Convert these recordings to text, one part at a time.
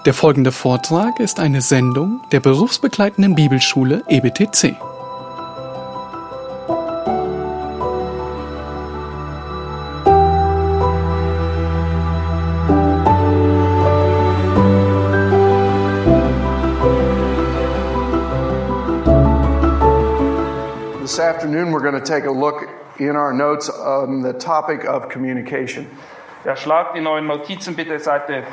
Der folgende Vortrag ist eine Sendung der berufsbegleitenden Bibelschule EBTC. This afternoon we're going to take a look in our notes on the topic of communication. Ja, schlagt in euren Notizen bitte Seite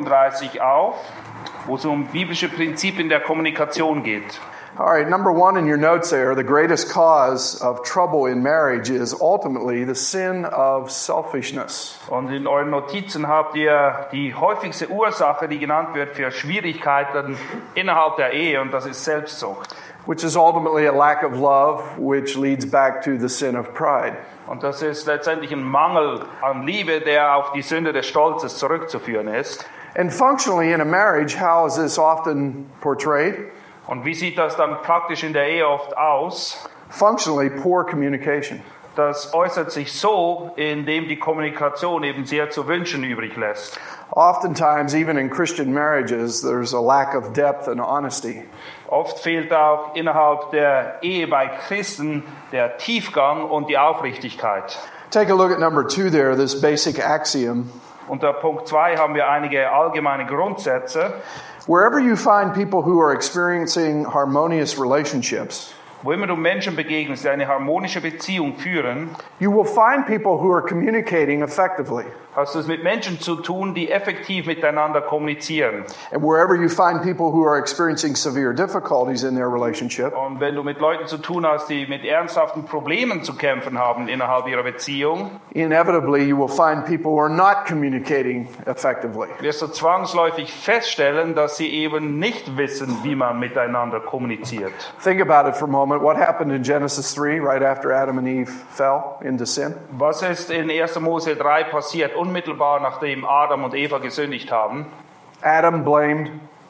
35 auf, wo es um biblische Prinzipien der Kommunikation geht. All right, number one in your notes there, the greatest cause of trouble in marriage is ultimately the sin of selfishness. Und in euren Notizen habt ihr die häufigste Ursache, die genannt wird für Schwierigkeiten innerhalb der Ehe, und das ist Selbstsucht. Which is ultimately a lack of love, which leads back to the sin of pride. Und das ist letztendlich ein Mangel an Liebe, der auf die Sünde des Stolzes zurückzuführen ist. And functionally in a marriage, how is this often portrayed? Und wie sieht das dann praktisch in der Ehe oft aus? Functionally, poor communication. Das äußert sich so, indem die Kommunikation eben sehr zu wünschen übrig lässt. Oftentimes, even in Christian marriages, there's a lack of depth and honesty. Oft fehlt auch innerhalb der Ehe bei Christen der Tiefgang und die Aufrichtigkeit. Take a look at number 2 there, this basic axiom. Unter Punkt 2 haben wir einige allgemeine Grundsätze. Wherever you find people who are experiencing harmonious relationships, Wo immer du Menschen begegnest, die eine harmonische Beziehung führen, you will find people who are communicating effectively. hast du es mit Menschen zu tun, die effektiv miteinander kommunizieren. And wherever you find people who are experiencing severe difficulties in their relationship, Und wenn du mit Leuten zu tun hast, die mit ernsthaften Problemen zu kämpfen haben innerhalb ihrer Beziehung, inevitably you will find people who are not communicating effectively. wirst du zwangsläufig feststellen, dass sie eben nicht wissen, wie man miteinander kommuniziert. Think about it for a moment. What happened in Genesis 3 right after Adam and Eve fell into sin? Was ist in 1. Mose 3 passiert, unmittelbar nachdem Adam und Eva gesündigt haben? Adam blamed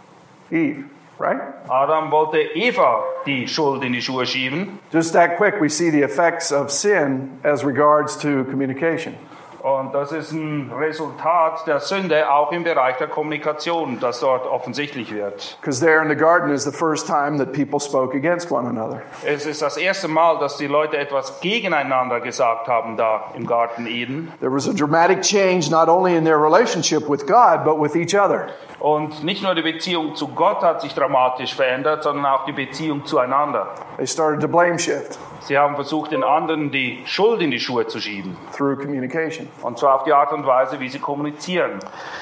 Eve, right? Adam wollte Eva die Schuld in die Schuhe schieben. Just that quick, we see the effects of sin as regards to communication. Und das ist ein Resultat der Sünde, auch im Bereich der Kommunikation, das dort offensichtlich wird. Because there in the garden is the first time that people spoke against one another. Es ist das erste Mal, dass die Leute etwas gegeneinander gesagt haben da im Garten Eden. There was a dramatic change not only in their relationship with God, but with each other. Und nicht nur die Beziehung zu Gott hat sich dramatisch verändert, sondern auch die Beziehung zueinander. They started to blame shift Sie haben versucht, den anderen die Schuld in die Schuhe zu schieben. through communication. Und zwar auf die Art und Weise, wie sie kommunizieren.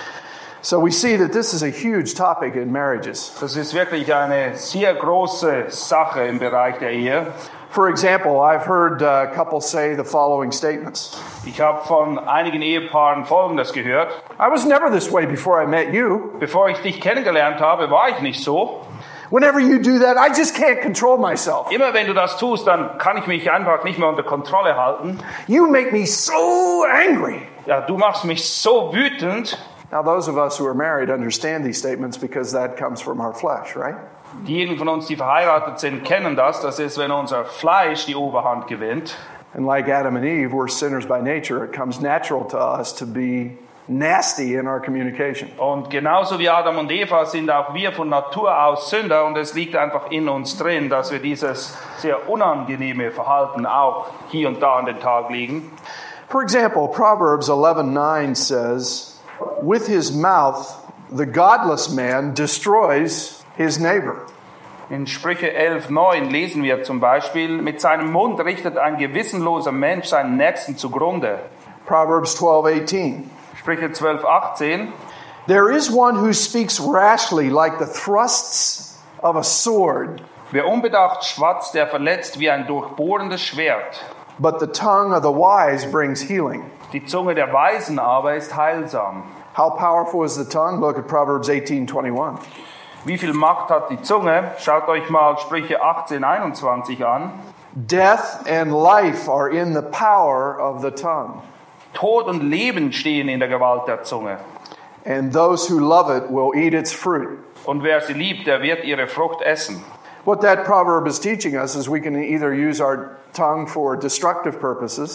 So we see that this is a huge topic in marriages. Das ist wirklich eine sehr große Sache im Bereich der Ehe. For example, I've heard couples say the following statements. Ich habe von einigen Ehepaaren Folgendes gehört. I was never this way before I met you. Bevor ich dich kennengelernt habe, war ich nicht so. Whenever you do that, I just can't control myself. Immer wenn du das tust, dann kann ich mich einfach nicht mehr unter Kontrolle halten. You make me so angry. Ja, du machst mich so wütend. Now, those of us who are married understand these statements because that comes from our flesh, right? Diejenigen von uns, die verheiratet sind, kennen das. Das ist, wenn unser Fleisch die Oberhand gewinnt. And like Adam and Eve, we're sinners by nature. It comes natural to us to be nasty in our communication. Und genauso wie Adam und Eva sind auch wir von Natur aus Sünder, und es liegt einfach in uns drin, dass wir dieses sehr unangenehme Verhalten auch hier und da an den Tag legen. For example, Proverbs 11:9 says, "With his mouth the godless man destroys his neighbor." In Sprüche 11,9 lesen wir zum Beispiel: Mit seinem Mund richtet ein gewissenloser Mensch seinen Nächsten zugrunde. Proverbs 12:18. Sprüche 12,18. There is one who speaks rashly like the thrusts of a sword, Wer unbedacht schwatzt, der verletzt wie ein durchbohrendes Schwert. but the tongue of the wise brings healing. Die Zunge der Weisen aber ist heilsam. How powerful is the tongue? Look at Proverbs 18:21. Wie viel Macht hat die Zunge? Schaut euch mal Sprüche 18,21 an. Death and life are in the power of the tongue, Tod und Leben stehen in der Gewalt der Zunge. and those who love it will eat its fruit. Und wer sie liebt, der wird ihre Frucht essen. What that proverb is teaching us is we can either use our tongue for destructive purposes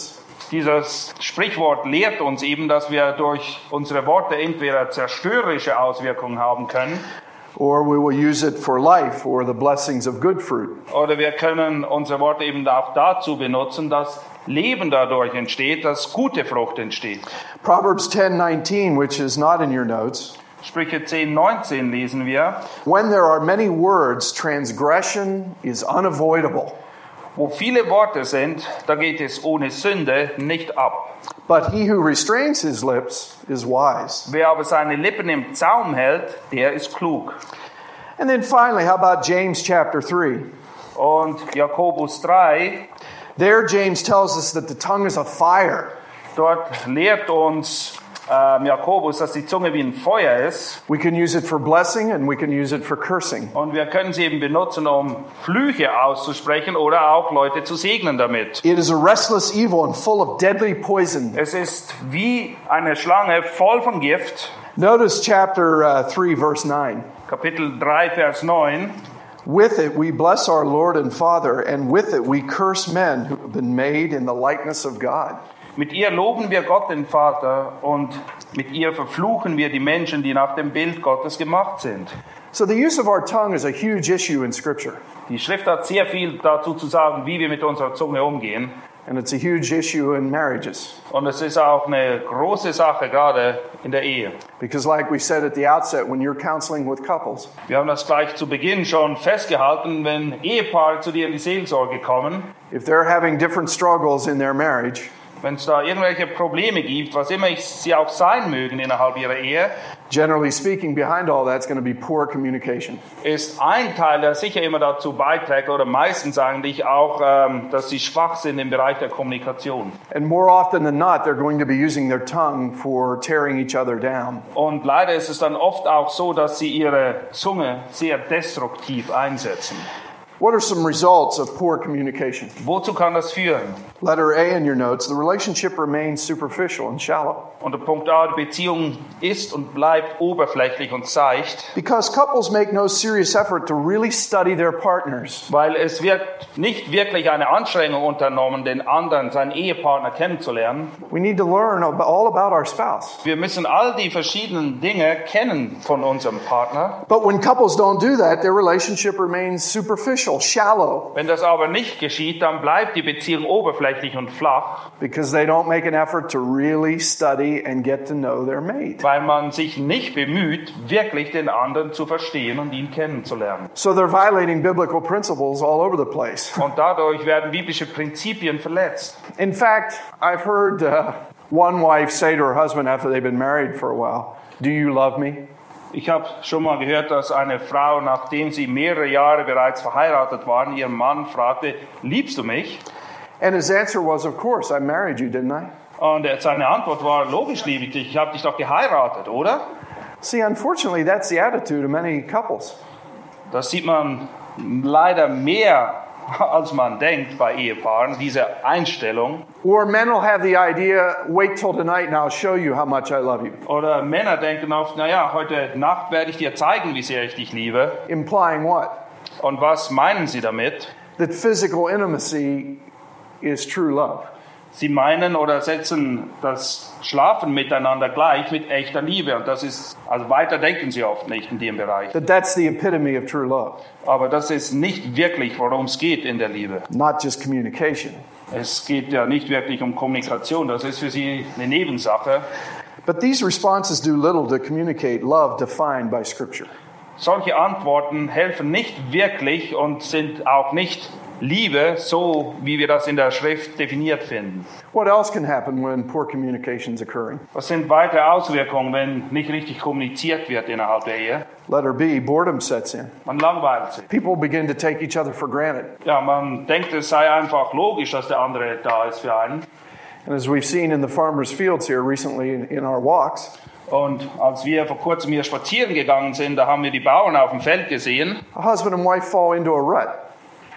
dieses Sprichwort lehrt uns eben, dass wir durch unsere Worte entweder zerstörerische Auswirkungen haben können, or we will use it for life or the blessings of good fruit. oder wir können unsere Worte eben auch dazu benutzen, dass Leben dadurch entsteht, dass gute Frucht entsteht. Proverbs 10:19, which is not in your notes. Sprüche 10:19 lesen wir. When there are many words, transgression is unavoidable. Wo viele Worte sind, da geht es ohne Sünde nicht ab. But he who restrains his lips is wise. Wer aber seine Lippen im Zaum hält, der ist klug. And then finally, how about James chapter 3? Und Jakobus 3, There James tells us that the tongue is a fire. dort lehrt uns Jakobus, dass die Zunge wie ein Feuer ist. We can use it for blessing and we can use it for cursing. Und wir können sie eben benutzen, um Flüche auszusprechen oder auch Leute zu segnen damit. It is a restless evil and full of deadly poison. Es ist wie eine Schlange voll von Gift. Notice chapter 3, verse 9. Kapitel 3, Vers 9. With it we bless our Lord and Father, and with it we curse men who have been made in the likeness of God. Mit ihr loben wir Gott, den Vater, und mit ihr verfluchen wir die Menschen, die nach dem Bild Gottes gemacht sind. So the use of our tongue is a huge issue in Scripture. Die Schrift hat sehr viel dazu zu sagen, wie wir mit unserer Zunge umgehen. And it's a huge issue in marriages. Und es ist auch eine große Sache, gerade in der Ehe. Because like we said at the outset, when you're counseling with couples, Wir haben das gleich zu Beginn schon festgehalten, wenn Ehepaare zu dir in die Seelsorge kommen, if they're having different struggles in their marriage, wenn es da irgendwelche Probleme gibt, was immer sie auch sein mögen innerhalb ihrer Ehe, generally speaking, behind all that's going to be poor communication. ist ein Teil, der sicher immer dazu beiträgt, oder meistens eigentlich auch, dass sie schwach sind im Bereich der Kommunikation. And more often than not, they're going to be using their tongue for tearing each other down. Und leider ist es dann oft auch so, dass sie ihre Zunge sehr destruktiv einsetzen. What are some results of poor communication? Wozu kann das führen? Letter A in your notes, the relationship remains superficial and shallow. Und der Punkt A, die Beziehung ist und bleibt oberflächlich und seicht, Because couples make no serious effort to really study their partners. weil es wird nicht wirklich eine Anstrengung unternommen, den anderen, seinen Ehepartner kennenzulernen. We need to learn all about our spouse. Wir müssen all die verschiedenen Dinge kennen von unserem Partner. But when couples don't do that, their relationship remains superficial, shallow, Wenn das aber nicht geschieht, dann bleibt die Beziehung oberflächlich und flach, because they don't make an effort to really study and get to know their mate. weil man sich nicht bemüht, wirklich den anderen zu verstehen und ihn kennenzulernen. So they're violating biblical principles all over the place. Und dadurch werden biblische Prinzipien verletzt. In fact, I've heard one wife say to her husband after they've been married for a while, "Do you love me?" Ich habe schon mal gehört, dass eine Frau, nachdem sie mehrere Jahre bereits verheiratet waren, ihren Mann fragte, liebst du mich? And his answer was, "Of course, I married you, didn't I?" Und seine Antwort war, logisch liebe ich dich, ich habe dich doch geheiratet, oder? See, unfortunately, that's the attitude of many couples. Das sieht man leider mehr, als man denkt bei Ehepaaren, diese Einstellung. Or men will have the idea, "Wait till tonight and I'll show you how much I love you," Oder Männer denken oft, naja, heute Nacht werde ich dir zeigen, wie sehr ich dich liebe. implying what? Und was meinen sie damit? That physical intimacy is true love. Sie meinen oder setzen das Schlafen miteinander gleich mit echter Liebe. Und das ist, also weiter denken sie oft nicht in dem Bereich. That that's the epitome of true love, Aber das ist nicht wirklich, worum es geht in der Liebe. not just communication. Es geht ja nicht wirklich um Kommunikation. Das ist für sie eine Nebensache. But these responses do little to communicate love defined by Scripture. Solche Antworten helfen nicht wirklich und sind auch nicht Liebe, so wie wir das in der Schrift definiert finden. What else can happen when poor communication is occurring? Was sind weitere Auswirkungen, wenn nicht richtig kommuniziert wird innerhalb der Ehe? Letter B, boredom sets in. Man langweilt sich. People begin to take each other for granted. Ja, man denkt, es sei einfach logisch, dass der andere da ist für einen. And as we've seen in the farmers' fields here recently in our walks, Und als wir vor kurzem hier spazieren gegangen sind, da haben wir die Bauern auf dem Feld gesehen. a husband and wife fall into a rut.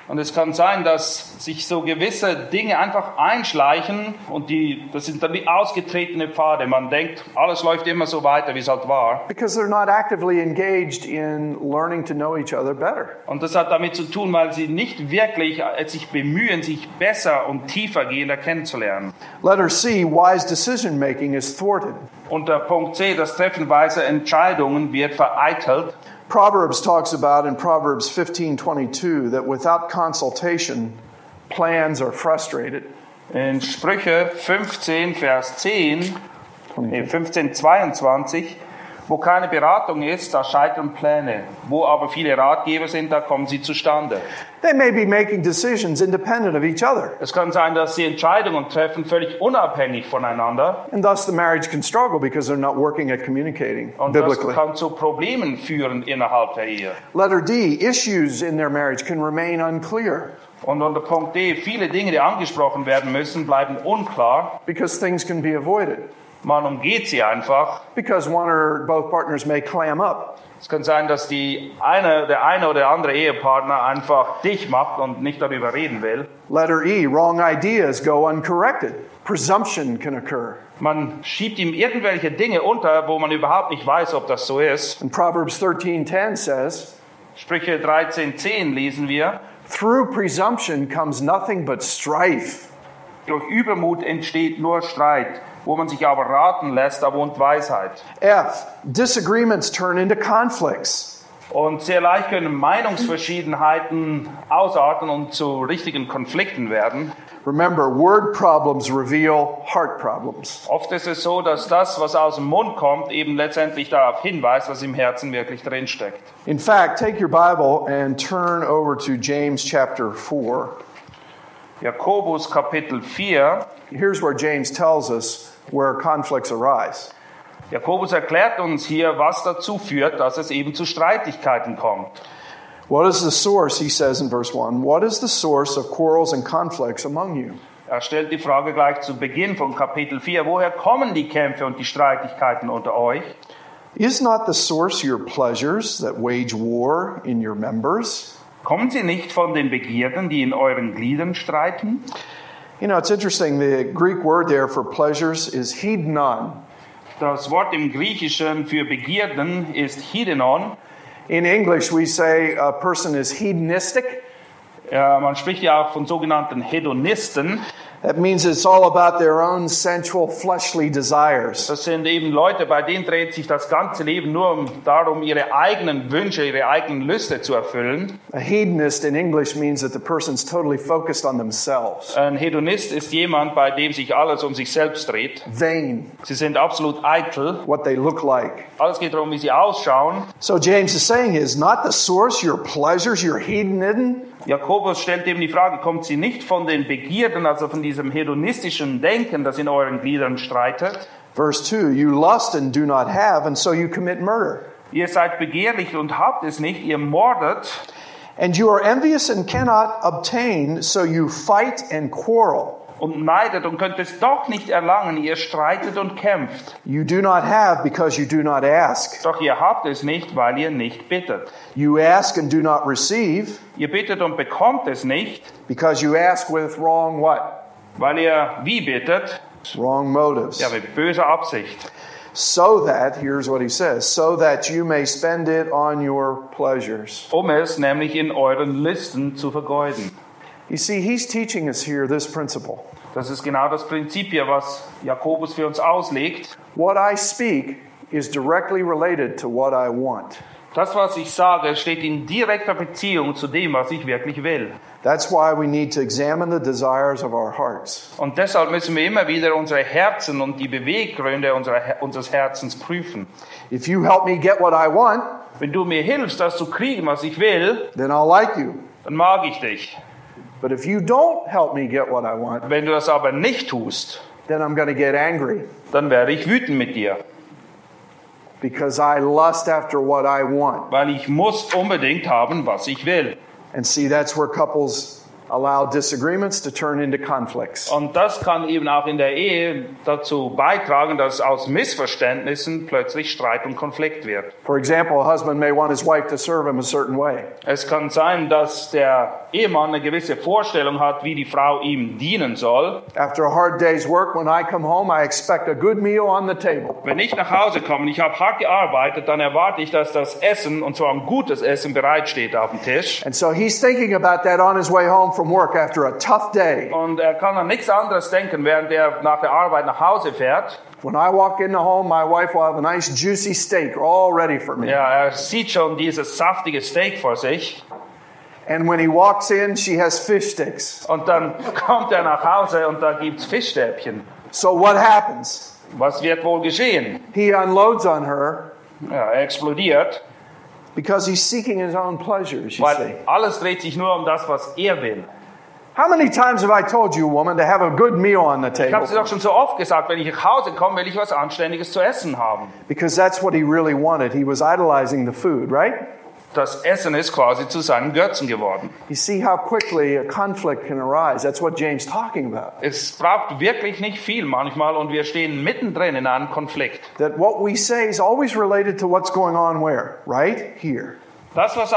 Und es kann sein, dass sich so gewisse Dinge einfach einschleichen und das sind dann wie ausgetretene Pfade. Man denkt, alles läuft immer so weiter, wie es halt war. Because they're not actively engaged in learning to know each other better. Und das hat damit zu tun, weil sie nicht wirklich sich bemühen, sich besser und tiefergehender kennenzulernen. Letter C, wise decision making is thwarted. Und der Punkt C, das Treffen weiser Entscheidungen wird vereitelt. Proverbs talks about in Proverbs 15:22 that without consultation, plans are frustrated. In Sprüche 15, Vers 15:22, wo keine Beratung ist, da scheitern Pläne. Wo aber viele Ratgeber sind, da kommen sie zustande. They may be making decisions independent of each other, Es kann sein, dass sie Entscheidungen treffen, völlig unabhängig voneinander. and thus the marriage can struggle because they're not working at communicating Und das biblically. kann zu Problemen führen innerhalb der Ehe. Letter D, issues in their marriage can remain unclear Und unter Punkt D, viele Dinge, die angesprochen werden müssen, bleiben unklar. because things can be avoided, Man umgeht sie einfach. because one or both partners may clam up. Es kann sein, dass der eine oder andere Ehepartner einfach dicht macht und nicht darüber reden will. Letter E, wrong ideas go uncorrected. Presumption can occur. Man schiebt ihm irgendwelche Dinge unter, wo man überhaupt nicht weiß, ob das so ist. And Proverbs 13:10 says, Sprüche 13,10 lesen wir. through presumption comes nothing but strife. Durch Übermut entsteht nur Streit. Wo man sich aber raten lässt, da wohnt Weisheit. F, disagreements turn into conflicts. Und sehr leicht können Meinungsverschiedenheiten ausarten und zu richtigen Konflikten werden. Remember, word problems reveal heart problems. Oft ist es so, dass das, was aus dem Mund kommt, eben letztendlich darauf hinweist, was im Herzen wirklich drinsteckt. In fact, take your Bible and turn over to James chapter 4. Jakobus Kapitel 4. Here's where James tells us where conflicts arise. Jakobus erklärt uns hier, was dazu führt, dass es eben zu Streitigkeiten kommt. What is the source, he says in verse 1, what is the source of quarrels and conflicts among you? Er stellt die Frage gleich zu Beginn von Kapitel 4, woher kommen die Kämpfe und die Streitigkeiten unter euch? Is not the source your pleasures that wage war in your members? Kommen sie nicht von den Begierden, die in euren Gliedern streiten? You know, it's interesting, the Greek word there for pleasures is hedonon. Das Wort im Griechischen für Begierden ist Hedonon. In English, we say a person is hedonistic. Man spricht ja auch von sogenannten Hedonisten. That means it's all about their own sensual, fleshly desires. Das sind eben Leute, bei denen dreht sich das ganze Leben nur darum, ihre eigenen Wünsche, ihre eigenen Lüste zu erfüllen. A hedonist in English means that the person's totally focused on themselves. Ein Hedonist ist jemand, bei dem sich alles um sich selbst dreht. Vain, Sie sind absolut eitel. what they look like. Alles geht darum, wie sie ausschauen. So James is saying is not the source your pleasures, your hedonism? Jakobus stellt eben die Frage, kommt sie nicht von den Begierden, also von diesem hedonistischen Denken, das in euren Gliedern streitet? Verse 2, you lust and do not have, and so you commit murder. Ihr seid begehrlich und habt es nicht, ihr mordet. And you are envious and cannot obtain, so you fight and quarrel. Und neidet und könnt es doch nicht erlangen, ihr streitet und kämpft. You do not have because you do not ask. Doch ihr habt es nicht, weil ihr nicht bittet. You ask and do not receive Ihr bittet und bekommt es nicht, because you ask with wrong what? weil ihr wie bittet? Wrong motives. Ja, mit böser Absicht. So that, here's what he says, so that you may spend it on your pleasures. Um es nämlich in euren Listen zu vergeuden. You see, he's teaching us here this principle. Das ist genau das Prinzip hier, was Jakobus für uns auslegt. What I speak is directly related to what I want. Das, was ich sage, steht in direkter Beziehung zu dem, was ich wirklich will. That's why we need to examine the desires of our hearts. Und deshalb müssen wir immer wieder unsere Herzen und die Beweggründe unseres Herzens prüfen. If you help me get what I want, Wenn du mir hilfst, das zu kriegen, was ich will, then I'll like you. dann mag ich dich. But if you don't help me get what I want, Wenn du das aber nicht tust, then I'm going to get angry dann werde ich wütend mit dir. because I lust after what I want. Weil ich muss unbedingt haben, was ich will. And see, that's where couples allow disagreements to turn into conflicts. Und das kann eben auch in der Ehe dazu beitragen, dass aus Missverständnissen plötzlich Streit und Konflikt wird. For example, a husband may want his wife to serve him a certain way. Es kann sein, dass der Ehemann eine gewisse Vorstellung hat, wie die Frau ihm dienen soll. After a hard day's work, when I come home, I expect a good meal on the table. Wenn ich nach Hause komme und ich habe hart gearbeitet, dann erwarte ich, dass das Essen, und zwar ein gutes Essen, bereitsteht auf dem Tisch. And so he's thinking about that on his way home from work after a tough day. Und er kann an nichts anderes denken, während er nach der Arbeit nach Hause fährt. When I walk in the home, my wife will have a nice juicy steak all ready for me. Ja, er sieht schon dieses saftige Steak vor sich. And when he walks in, she has fish sticks. Und dann kommt er nach Hause und da gibt's Fischstäbchen. So what happens? Was wird wohl geschehen? He unloads on her Ja, er explodiert, because he's seeking his own pleasures, you see. weil alles dreht sich nur um das, was er will. How many times have I told you, woman, to have a good meal on the Ich habe table? es doch schon so oft gesagt, wenn ich nach Hause komme, will ich was Anständiges zu essen haben. Because that's what he really wanted. He was idolizing the food, right? Das Essen ist quasi zu seinem Götzen geworden. You see how quickly a conflict can arise. That's what James is talking about. Es braucht wirklich nicht viel manchmal und wir stehen mittendrin in einem Konflikt. That what we say is always related to what's going on where? Right here. Das, was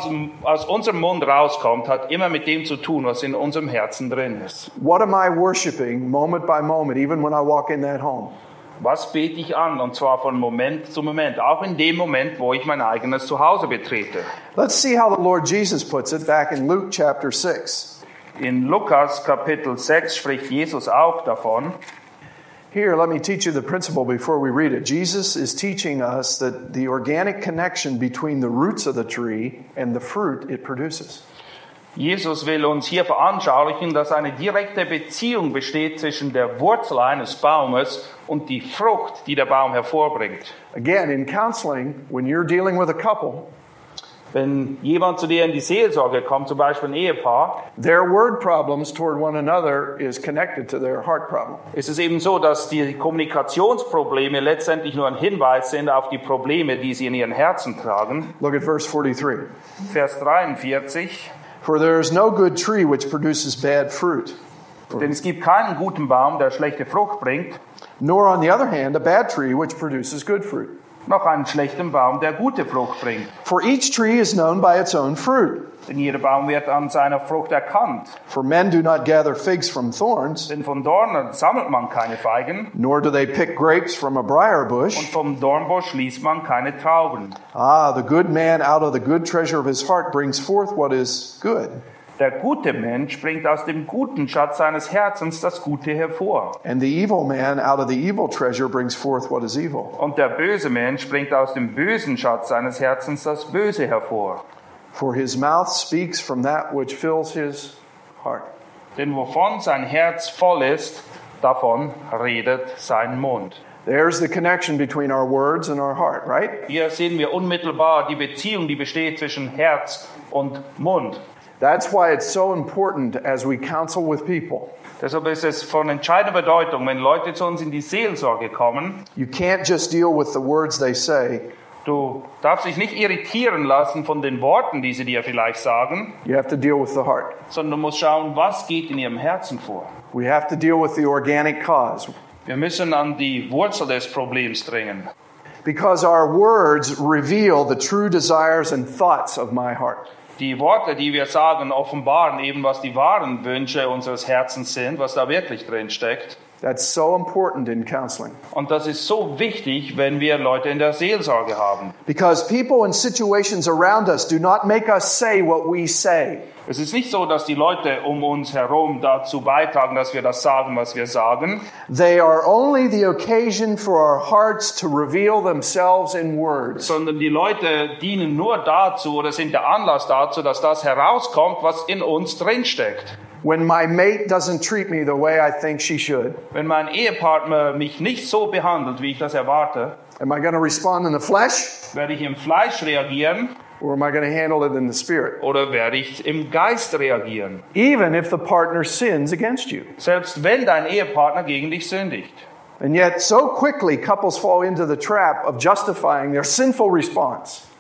aus unserem Mund rauskommt, hat immer mit dem zu tun, was in unserem Herzen drin ist. What am I worshiping moment by moment, even when I walk in that home? Was bete ich an? Und zwar von Moment zu Moment, auch in dem Moment, wo ich mein eigenes Zuhause betrete. Let's see how the Lord Jesus puts it back in Luke chapter 6. In Lukas Kapitel 6 spricht Jesus auch davon. Here, let me teach you the principle before we read it. Jesus is teaching us that the organic connection between the roots of the tree and the fruit it produces. Jesus will uns hier veranschaulichen, dass eine direkte Beziehung besteht zwischen der Wurzel eines Baumes und die Frucht, die der Baum hervorbringt. Again, in counseling, when you're dealing with a couple, Wenn jemand zu dir in die Seelsorge kommt, zum Beispiel ein Ehepaar, their word problems toward one another is connected to their heart problem. ist es eben so, dass die Kommunikationsprobleme letztendlich nur ein Hinweis sind auf die Probleme, die sie in ihren Herzen tragen. Look at verse 43. Vers 43. For there is no good tree which produces bad fruit, Denn es gibt keinen guten Baum, der schlechte Frucht bringt, nor on the other hand a bad tree which produces good fruit. noch einen schlechten Baum, der gute Frucht bringt. For each tree is known by its own fruit. Denn jeder Baum wird an seiner Frucht erkannt. For men do not gather figs from thorns, Denn von Dornen sammelt man keine Feigen nor do they pick grapes from a briar und bush. vom Dornbusch schließt man keine Trauben. Ah, the good man out of the good treasure of his heart brings forth what is good, Der gute Mensch bringt aus dem guten Schatz seines Herzens das Gute hervor. and the evil man out of the evil treasure brings forth what is evil. Und der böse Mensch bringt aus dem bösen Schatz seines Herzens das Böse hervor. For his mouth speaks from that which fills his heart. Denn wovon sein Herz voll ist, davon redet sein Mund. There's the connection between our words and our heart, right? Hier sehen wir unmittelbar die Beziehung, die besteht zwischen Herz und Mund. That's why it's so important as we counsel with people. Deshalb ist es von entscheidender Bedeutung, wenn Leute zu uns in die Seelsorge kommen. You can't just deal with the words they say. Du darfst dich nicht irritieren lassen von den Worten, die sie dir vielleicht sagen, You have to deal with the heart. sondern du musst schauen, was geht in ihrem Herzen vor. We have to deal with the organic cause. Wir müssen an die Wurzel des Problems dringen. Because our words reveal the true desires and thoughts of my heart. Die Worte, die wir sagen, offenbaren eben, was die wahren Wünsche unseres Herzens sind, was da wirklich drin steckt. That's so important in counseling. Und das ist so wichtig, wenn wir Leute in der Seelsorge haben. Because people and situations around us do not make us say what we say. Es ist nicht so, dass die Leute um uns herum dazu beitragen, dass wir das sagen, was wir sagen, They are only the occasion for our hearts to reveal themselves in words. sondern die Leute dienen nur dazu oder sind der Anlass dazu, dass das herauskommt, was in uns drinsteckt. When my mate doesn't treat me the way I think she should, Wenn mein Ehepartner mich nicht so behandelt, wie ich das erwarte, am I going to respond in the flesh werde ich im Fleisch reagieren or am I going to handle it in the spirit? oder werde ich im Geist reagieren? Even if the partner sins against you. Selbst wenn dein Ehepartner gegen dich sündigt. And yet, so quickly, couples fall into the trap of justifying their sinful response.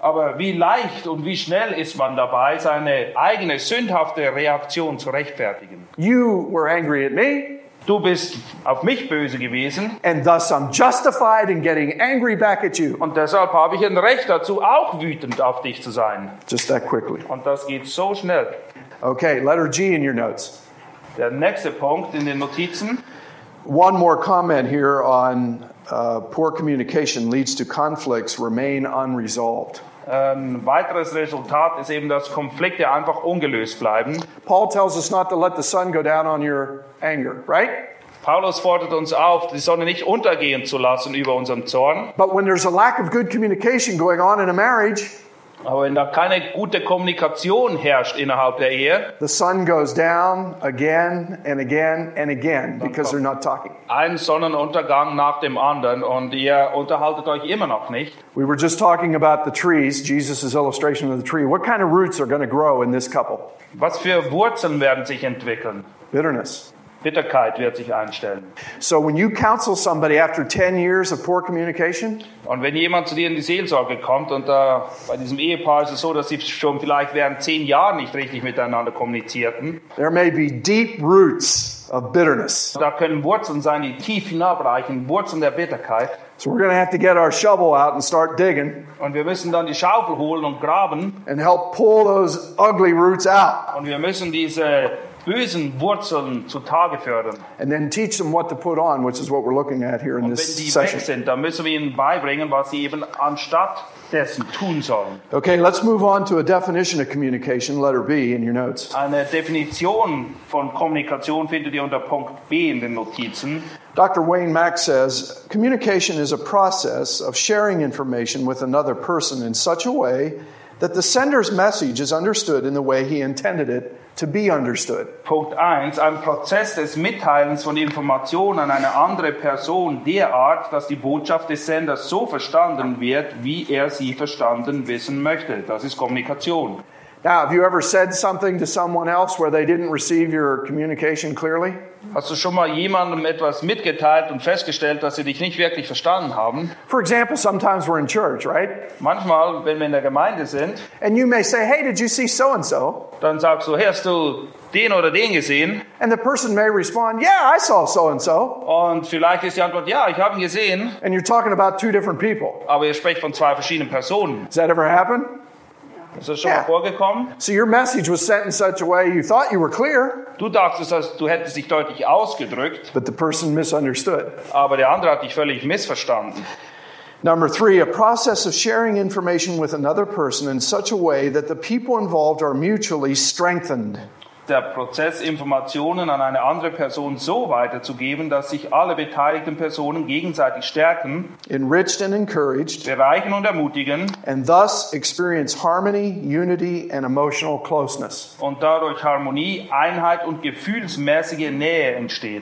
Aber wie leicht und wie schnell ist man dabei, seine eigene sündhafte Reaktion zu rechtfertigen. You were angry at me, Du bist auf mich böse gewesen and thus I'm justified in getting angry back at you. und deshalb habe ich ein Recht dazu, auch wütend auf dich zu sein. Just that quickly. Und das geht so schnell. Okay, letter G in your notes. Der nächste Punkt in den Notizen. One more comment here on poor communication leads to conflicts remain unresolved. Ein weiteres Resultat ist eben, dass Konflikte einfach ungelöst bleiben. Paul tells us not to let the sun go down on your anger, right? Paulus fordert uns auf, die Sonne nicht untergehen zu lassen über unseren Zorn. But when there's a lack of good communication going on in a marriage, Aber wenn da keine gute Kommunikation herrscht innerhalb der Ehe, the sun goes down again and again and again because they're not talking. ein Sonnenuntergang nach dem anderen und ihr unterhaltet euch immer noch nicht. We were just talking about the trees, Jesus' illustration of the tree. What kind of roots are going to grow in this couple? Was für Wurzeln werden sich entwickeln? Bitterness. Bitterkeit wird sich einstellen. So when you counsel somebody after 10 years of poor communication, Und wenn jemand zu dir in die Seelsorge kommt und bei diesem Ehepaar ist es so, dass sie schon vielleicht während 10 Jahren nicht richtig miteinander kommunizierten, there may be deep roots of bitterness. da können Wurzeln sein, die tief hinabreichen, Wurzeln der Bitterkeit. So we're going to have to get our shovel out and start digging Und wir müssen dann die Schaufel holen und graben and help pull those ugly roots out und wir müssen diese bösen Wurzeln zutage fördern. and then teach them what to put on, which is what we're looking at here in Und wenn this die weg session. sind, dann müssen wir ihnen beibringen, was sie eben anstatt dessen tun sollen. Okay, let's move on to a definition of communication, letter B in your notes. Eine Definition von Kommunikation findet ihr unter Punkt B in den Notizen. Dr. Wayne Mack says, communication is a process of sharing information with another person in such a way that the sender's message is understood in the way he intended it to be understood. Punkt 1. Ein Prozess des Mitteilens von Informationen an eine andere Person derart, dass die Botschaft des Senders so verstanden wird, wie er sie verstanden wissen möchte. Das ist Kommunikation. Now, have you ever said something to someone else where they didn't receive your communication clearly? Hast du schon mal jemandem etwas mitgeteilt und festgestellt, dass sie dich nicht wirklich verstanden haben? For example, sometimes we're in church, right? Manchmal, wenn wir in der Gemeinde sind, And you may say, hey, did you see so-and-so? dann sagst du, hey, hast du den oder den gesehen? And the person may respond, yeah, I saw so-and-so. Und vielleicht ist die Antwort, ja, ich habe ihn gesehen, And you're talking about two different people. aber ihr sprecht von 2 verschiedenen Personen. Does that ever happen? Ist das schon Ja. mal vorgekommen? So your message was sent in such a way you thought you were clear, Du dachtest, dass du hättest dich deutlich ausgedrückt, but the person misunderstood. aber der andere hat dich völlig missverstanden. Number 3, a process of sharing information with another person in such a way that the people involved are mutually strengthened. Der Prozess, Informationen an eine andere Person so weiterzugeben, dass sich alle beteiligten Personen gegenseitig stärken, Enriched and encouraged, bereichern und ermutigen and thus experience harmony, unity, and emotional closeness. und dadurch Harmonie, Einheit und gefühlsmäßige Nähe entsteht.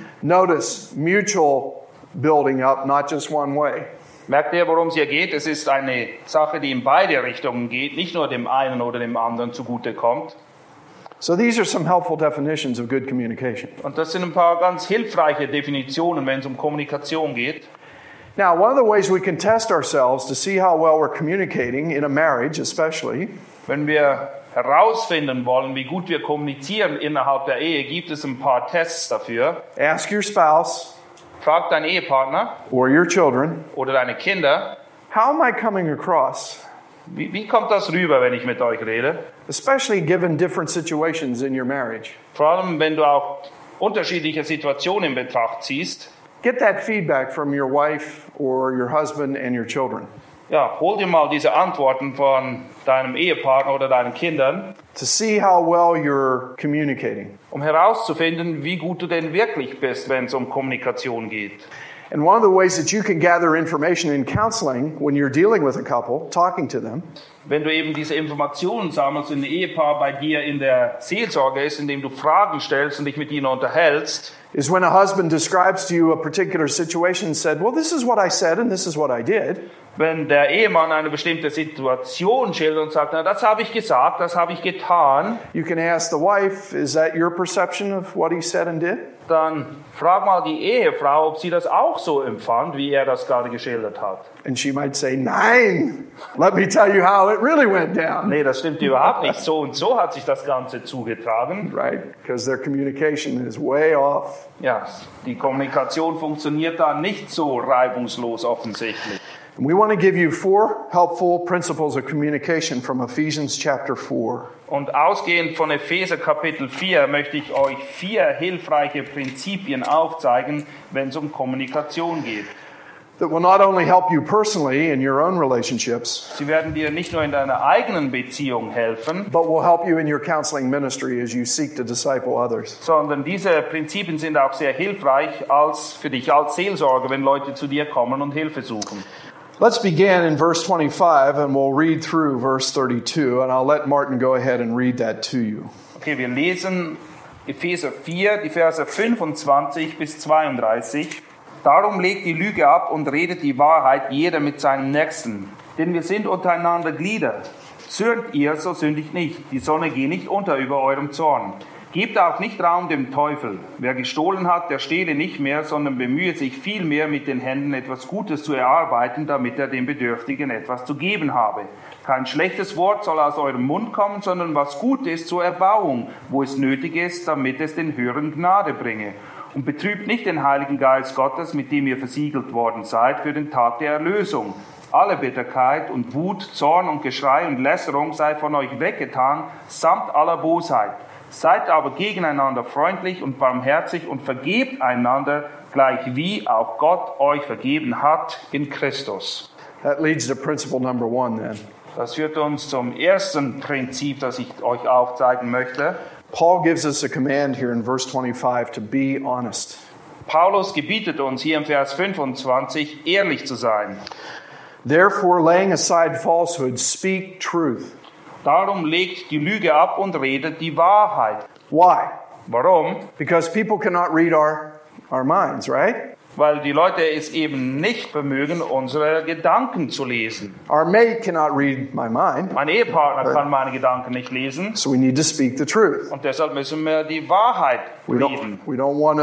Notice mutual building up, not just one way. Merkt ihr, worum es hier geht? Es ist eine Sache, die in beide Richtungen geht, nicht nur dem einen oder dem anderen zugutekommt. So these are some helpful definitions of good communication. Und das sind ein paar ganz hilfreiche Definitionen, wenn es um Kommunikation geht. Now, one of the ways we can test ourselves to see how well we're communicating in a marriage, especially, Wenn wir herausfinden wollen, wie gut wir kommunizieren innerhalb der Ehe, gibt es ein paar Tests dafür. ask your spouse Frag deinen Ehepartner or your children, oder deine Kinder, how am I coming across? wie kommt das rüber, wenn ich mit euch rede? Especially given different situations in your marriage. Vor allem, wenn du auch unterschiedliche Situationen in Betracht ziehst. Get that feedback from your wife or your husband and your children Ja, hol dir mal diese Antworten von deinem Ehepartner oder deinen Kindern, to see how well you're communicating. um herauszufinden, wie gut du denn wirklich bist, wenn es um Kommunikation geht. And one of the ways that you can gather information in counseling when you're dealing with a couple, talking to them, Wenn du eben diese Informationen sammelst in ein Ehepaar bei dir in der Seelsorge ist, indem du Fragen stellst und dich mit ihnen unterhältst, is when a husband describes to you a particular situation and said, well, this is what I said and this is what I did. Wenn der Ehemann eine bestimmte Situation schildert und sagt, na, das habe ich gesagt, das habe ich getan, You can ask the wife, is that your perception of what he said and did? dann frag mal die Ehefrau, ob sie das auch so empfand, wie er das gerade geschildert hat. And she might say, Nein, let me tell you how it really went down. Nee, das stimmt überhaupt nicht. So und so hat sich das Ganze zugetragen. Right, because their communication is way off. Ja, die Kommunikation funktioniert da nicht so reibungslos offensichtlich. And we want to give you 4 helpful principles of communication from Ephesians chapter 4. Und ausgehend von Epheser Kapitel 4 möchte ich euch 4 hilfreiche Prinzipien aufzeigen, wenn es um Kommunikation geht. That will not only help you personally in your own relationships, Sie werden dir nicht nur in deiner eigenen Beziehung helfen, but will help you in your counseling ministry as you seek to disciple others. sondern diese Prinzipien sind auch sehr hilfreich für dich als Seelsorger, wenn Leute zu dir kommen und Hilfe suchen. Let's begin in verse 25 and we'll read through verse 32 and I'll let Martin go ahead and read that to you. Okay, wir lesen Epheser 4, die Verse 25 bis 32. Darum legt die Lüge ab und redet die Wahrheit jeder mit seinem Nächsten. Denn wir sind untereinander Glieder. Zürnt ihr, so sündigt nicht. Die Sonne geht nicht unter über eurem Zorn. Gebt auch nicht Raum dem Teufel. Wer gestohlen hat, der stehle nicht mehr, sondern bemühe sich vielmehr mit den Händen etwas Gutes zu erarbeiten, damit er dem Bedürftigen etwas zu geben habe. Kein schlechtes Wort soll aus eurem Mund kommen, sondern was gut ist zur Erbauung, wo es nötig ist, damit es den Hörern Gnade bringe. Und betrübt nicht den Heiligen Geist Gottes, mit dem ihr versiegelt worden seid für den Tag der Erlösung. Alle Bitterkeit und Wut, Zorn und Geschrei und Lästerung sei von euch weggetan, samt aller Bosheit. Seid aber gegeneinander freundlich und barmherzig und vergebt einander, gleich wie auch Gott euch vergeben hat in Christus. That leads to principle number 1 then. Das führt uns zum ersten Prinzip, das ich euch aufzeigen möchte. Paul gives us a command here in verse 25 to be honest. Paulus gebietet uns hier im Vers 25, ehrlich zu sein. Therefore, laying aside falsehood, speak truth. Darum legt die Lüge ab und redet die Wahrheit. Why? Warum? Because people cannot read our minds, right? Weil die Leute es eben nicht vermögen, unsere Gedanken zu lesen. Our mate cannot read my mind, Mein Ehepartner kann meine Gedanken nicht lesen so we need to speak the truth. und deshalb müssen wir die Wahrheit We reden. don't want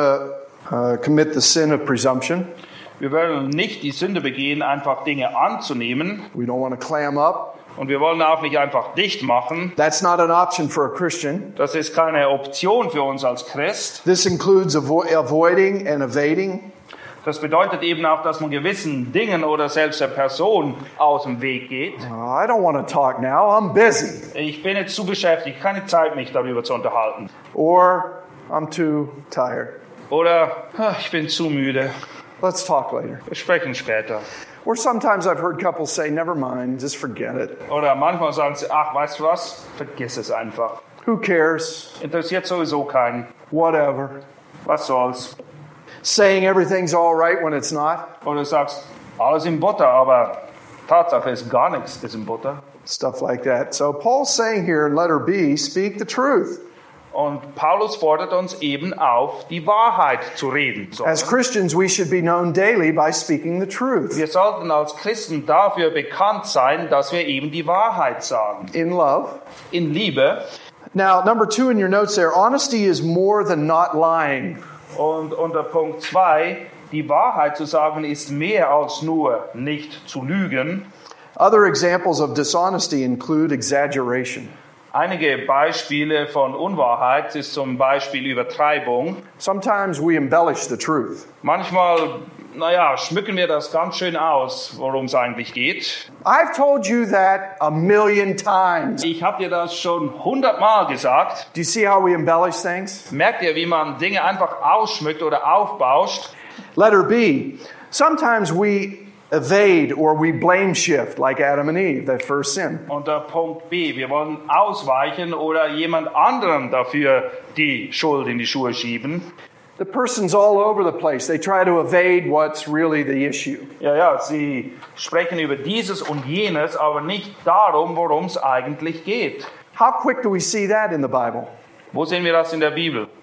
to commit the sin of presumption. Wir wollen nicht die Sünde begehen, einfach Dinge anzunehmen, We don't want to clam up. und wir wollen auch nicht einfach dicht machen. That's not an option for a Christian. Das ist keine Option für uns als Christ. This includes avoiding and evading. Das bedeutet eben auch, dass man gewissen Dingen oder selbst der Person aus dem Weg geht. I don't want to talk now. I'm busy. Ich bin jetzt zu beschäftigt, keine Zeit, mich darüber zu unterhalten. Or I'm too tired. Oder ich bin zu müde. Let's talk later. Wir sprechen später. Or sometimes I've heard couples say, never mind, just forget it. Oder manchmal sagen sie, ach, weißt du was? Vergiss es einfach. Who cares? Interessiert sowieso keinen. Whatever. Was soll's? Saying everything's all right when it's not. Oder du sagst, alles in Butter, aber Tatsache ist gar nichts ist in Butter. Stuff like that. So Paul's saying here in letter B, speak the truth. Und Paulus fordert uns eben auf, die Wahrheit zu reden. As Christians, we should be known daily by speaking the truth. Wir sollten als Christen dafür bekannt sein, dass wir eben die Wahrheit sagen. In love. In Liebe. Now, number 2 in your notes there, honesty is more than not lying. Und unter Punkt 2, die Wahrheit zu sagen ist mehr als nur nicht zu lügen. Other examples of dishonesty include exaggeration. Einige Beispiele von Unwahrheit ist zum Beispiel Übertreibung. Sometimes we embellish the truth. Manchmal, schmücken wir das ganz schön aus, worum es eigentlich geht. I've told you that a million times. Ich habe dir das schon 100-mal gesagt. Do you see how we embellish things? Merkt ihr, wie man Dinge einfach ausschmückt oder aufbauscht? Letter B. Sometimes we evade or we blame shift like Adam and Eve, that first sin. Unter Punkt B, wir wollen ausweichen oder jemand anderem dafür die Schuld in die Schuhe schieben. The person's all over the place. They try to evade what's really the issue. Ja, sie sprechen über dieses und jenes, aber nicht darum, worum es eigentlich geht. How quick do we see that in the Bible? Wo sehen wir das in der Bibel?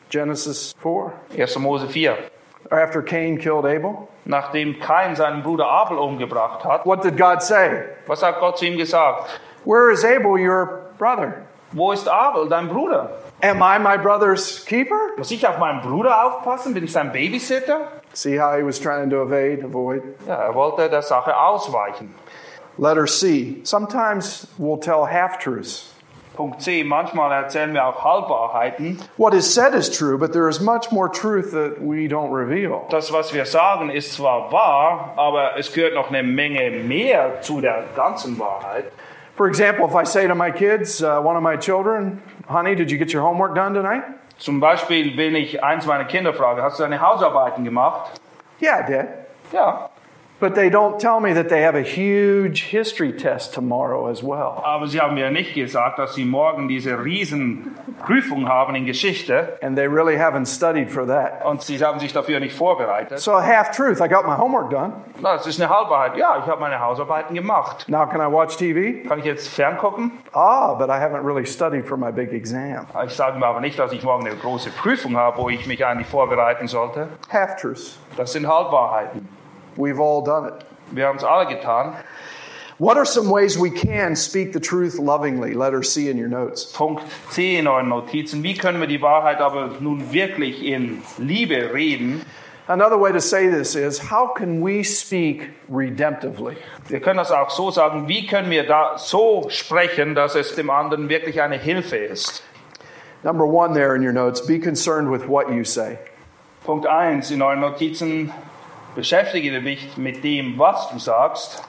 Genesis 4. 1. Mose 4. After Cain killed Abel, Nachdem Kain seinen Bruder Abel umgebracht hat, what did God say? was hat Gott zu ihm gesagt? Where is Abel, your brother? Wo ist Abel, dein Bruder? Am I my brother's keeper? Muss ich auf meinen Bruder aufpassen? Bin ich sein Babysitter? See how he was trying to avoid? Ja, er wollte der Sache ausweichen. Letter C. Sometimes we'll tell half-truths. Punkt C. Manchmal erzählen wir auch Halbwahrheiten. What is said is true, but there is much more truth that we don't reveal. Das, was wir sagen, ist zwar wahr, aber es gehört noch eine Menge mehr zu der ganzen Wahrheit. For example, if I say to my kids, one of my children, honey, did you get your homework done tonight? Zum Beispiel, wenn ich eins meiner Kinder frage, hast du deine Hausarbeiten gemacht? Yeah, I did. Ja. But they don't tell me that they have a huge history test tomorrow as well. Aber sie haben mir nicht gesagt, dass sie morgen diese riesen Prüfung haben in Geschichte. And they really haven't studied for that. Und sie haben sich dafür nicht vorbereitet. So half-truth, I got my homework done. Na, das ist eine Halbwahrheit. Ja, ich habe meine Hausarbeiten gemacht. Now can I watch TV? Kann ich jetzt ferngucken? But I haven't really studied for my big exam. Ich sage mir aber nicht, dass ich morgen eine große Prüfung habe, wo ich mich eigentlich vorbereiten sollte. Half-truths. Das sind Halbwahrheiten. We've all done it. Wir haben es alle getan. What are some ways we can speak the truth lovingly? Letter C in your notes. Punkt C in euren Notizen. Wie können wir die Wahrheit aber nun wirklich in Liebe reden? Another way to say this is, how can we speak redemptively? Wir können das auch so sagen, wie können wir da so sprechen, dass es dem anderen wirklich eine Hilfe ist? Number 1 there in your notes, be concerned with what you say. Punkt 1 in euren Notizen. Beschäftige dich mit dem, was du sagst.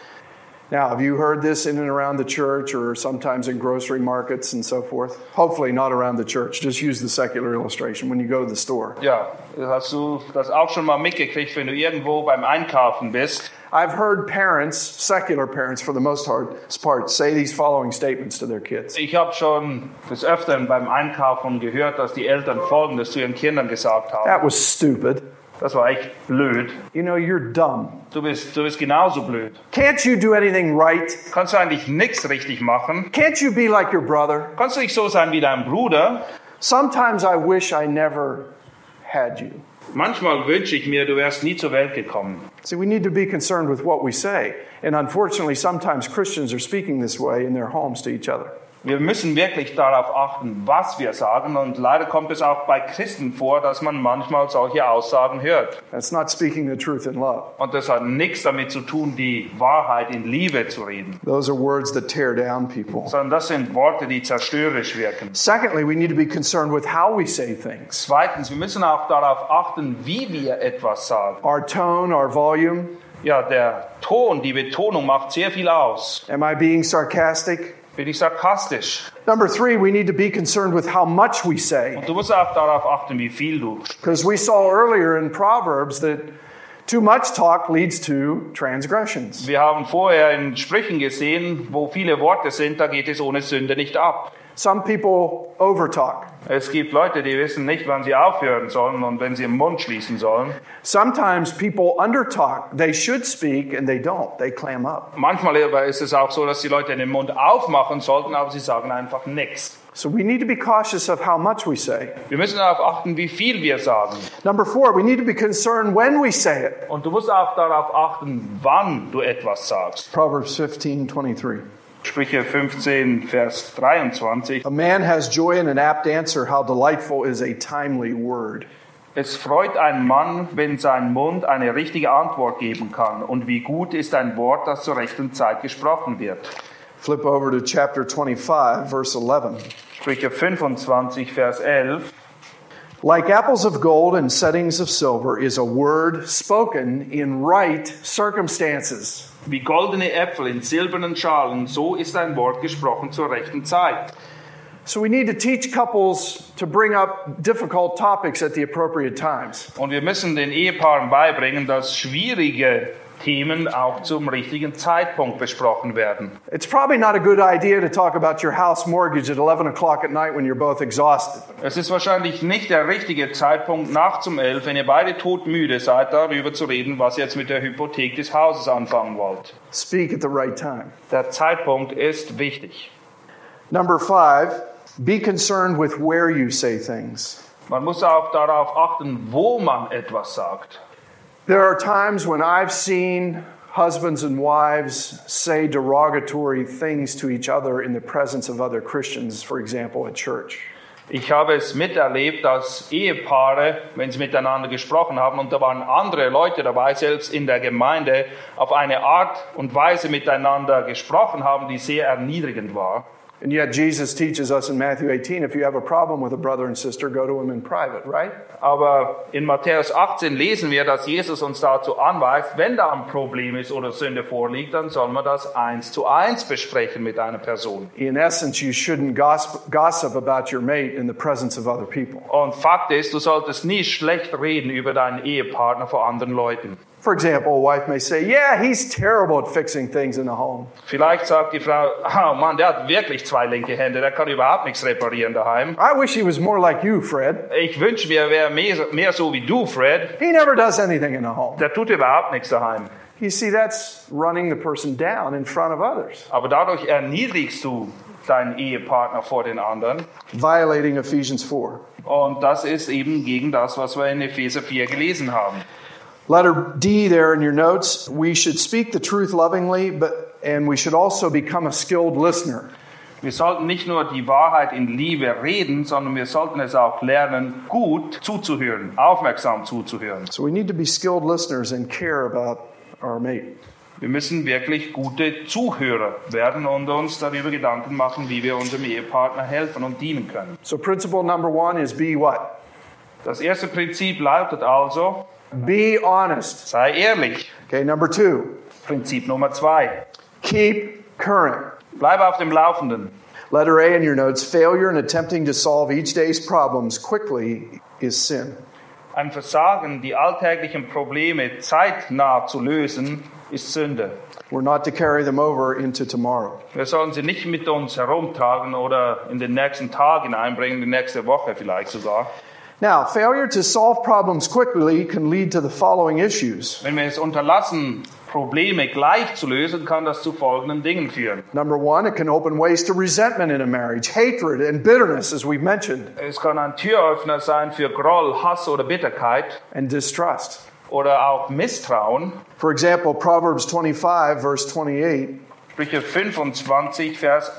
Now, have you heard this in and around the church or sometimes in grocery markets and so forth? Hopefully not around the church. Just use the secular illustration when you go to the store. Ja, hast du das auch schon mal mitgekriegt, wenn du irgendwo beim Einkaufen bist? I've heard parents, secular parents for the most part, say these following statements to their kids. Ich habe schon des Öfteren beim Einkaufen gehört, dass die Eltern Folgendes zu ihren Kindern gesagt haben. That was stupid. Das war echt blöd. You know, you're dumb. Du bist genauso blöd. Can't you do anything right? Kannst du eigentlich nichts richtig machen? Can't you be like your brother? Kannst du nicht so sein wie dein Bruder? Sometimes I wish I never had you. Manchmal wünsche ich mir, du wärst nie zur Welt gekommen. See, we need to be concerned with what we say. And unfortunately, sometimes Christians are speaking this way in their homes to each other. Wir müssen wirklich darauf achten, was wir sagen. Und leider kommt es auch bei Christen vor, dass man manchmal solche Aussagen hört. That's not speaking the truth in love. Und das hat nichts damit zu tun, die Wahrheit in Liebe zu reden. Those are words that tear down people. Sondern das sind Worte, die zerstörerisch wirken. Secondly, we need to be concerned with how we say things. Zweitens, wir müssen auch darauf achten, wie wir etwas sagen. Our tone, our volume. Ja, der Ton, die Betonung macht sehr viel aus. Am I being sarcastic? Bin ich sarkastisch? Number 3, we need to be concerned with how much we say. Und du musst auch darauf achten, wie viel du sprichst. Because we saw earlier in Proverbs that too much talk leads to transgressions. Wir haben vorher in Sprüchen gesehen, wo viele Worte sind, da geht es ohne Sünde nicht ab. Some people overtalk. Es gibt Leute, die wissen nicht, wann sie aufhören sollen und wenn sie den Mund schließen sollen. Sometimes people undertalk. They should speak and they don't. They clam up. Manchmal ist es auch so, dass die Leute den Mund aufmachen sollten, aber sie sagen einfach nichts. So we need to be cautious of how much we say. Wir müssen darauf achten, wie viel wir sagen. Number 4, we need to be concerned when we say it. Und du musst auch darauf achten, wann du etwas sagst. Proverbs 15:23. Sprüche 15, Vers 23. A man has joy in an apt answer. How delightful is a timely word. Es freut einen Mann, wenn sein Mund eine richtige Antwort geben kann. Und wie gut ist ein Wort, das zur rechten Zeit gesprochen wird. Flip over to chapter 25, verse 11. Sprüche 25, Vers 11. Like apples of gold and settings of silver is a word spoken in right circumstances. Wie goldene Äpfel in silbernen Schalen, so ist ein Wort gesprochen zur rechten Zeit. So we need to teach couples to bring up difficult topics at the appropriate times. Und wir müssen den Ehepaaren beibringen, dass schwierige Themen auch zum richtigen Zeitpunkt besprochen werden. It's probably not a good idea to talk about your house mortgage at 11 o'clock at night when you're both exhausted. Es ist wahrscheinlich nicht der richtige Zeitpunkt, nachts um 11, wenn ihr beide todmüde seid, darüber zu reden, was ihr jetzt mit der Hypothek des Hauses anfangen wollt. Speak at the right time. Der Zeitpunkt ist wichtig. Number 5, be concerned with where you say things. Man muss auch darauf achten, wo man etwas sagt. There are times when I've seen husbands and wives say derogatory things to each other in the presence of other Christians, for example, at church. Ich habe es miterlebt, dass Ehepaare, wenn sie miteinander gesprochen haben, und da waren andere Leute dabei, selbst in der Gemeinde, auf eine Art und Weise miteinander gesprochen haben, die sehr erniedrigend war. And yet Jesus teaches us in Matthew 18, if you have a problem with a brother and sister, go to him in private, right? Aber in Matthäus 18 lesen wir, dass Jesus uns dazu anweist, wenn da ein Problem ist oder Sünde vorliegt, dann soll man das 1:1 besprechen mit einer Person. In essence, you shouldn't gossip about your mate in the presence of other people. Und Fakt ist, du solltest nie schlecht reden über deinen Ehepartner vor anderen Leuten. For example, a wife may say, yeah, he's terrible at fixing things in the home. Vielleicht sagt die Frau, oh Mann, der hat wirklich 2 linke Hände, der kann überhaupt nichts reparieren daheim. I wish he was more like you, Fred. Ich wünsche mir, er wäre mehr so wie du, Fred. He never does anything in the home. Der tut überhaupt nichts daheim. You see, that's running the person down in front of others. Aber dadurch erniedrigst du deinen Ehepartner vor den anderen. Violating Ephesians 4. Und das ist eben gegen das, was wir in Epheser 4 gelesen haben. Letter D there in your notes, we should speak the truth lovingly, and we should also become a skilled listener. Wir sollten nicht nur die Wahrheit in Liebe reden, sondern wir sollten es auch lernen, gut zuzuhören, aufmerksam zuzuhören. So we need to be skilled listeners and care about our mate. Wir müssen wirklich gute Zuhörer werden und uns darüber Gedanken machen, wie wir unserem Ehepartner helfen und dienen können. So principle number 1 is be what? Das erste Prinzip lautet also, be honest. sei ehrlich. Okay, number 2. Prinzip Nummer 2. Keep current. Bleib auf dem Laufenden. Letter A in your notes, failure in attempting to solve each day's problems quickly is sin. Ein Versagen, die alltäglichen Probleme zeitnah zu lösen, ist Sünde. We're not to carry them over into tomorrow. Wir sollen sie nicht mit uns herumtragen oder in den nächsten Tag hineinbringen, die nächste Woche vielleicht sogar. Now, failure to solve problems quickly can lead to the following issues. Wenn wir es unterlassen, Probleme gleich zu lösen, kann das zu folgenden Dingen führen. Number 1, it can open ways to resentment in a marriage, hatred and bitterness, as we've mentioned, Es kann ein Türöffner sein für Groll, Hass oder Bitterkeit and distrust. oder auch Misstrauen. For example, Proverbs 25, verse 28, Sprüche 25, Vers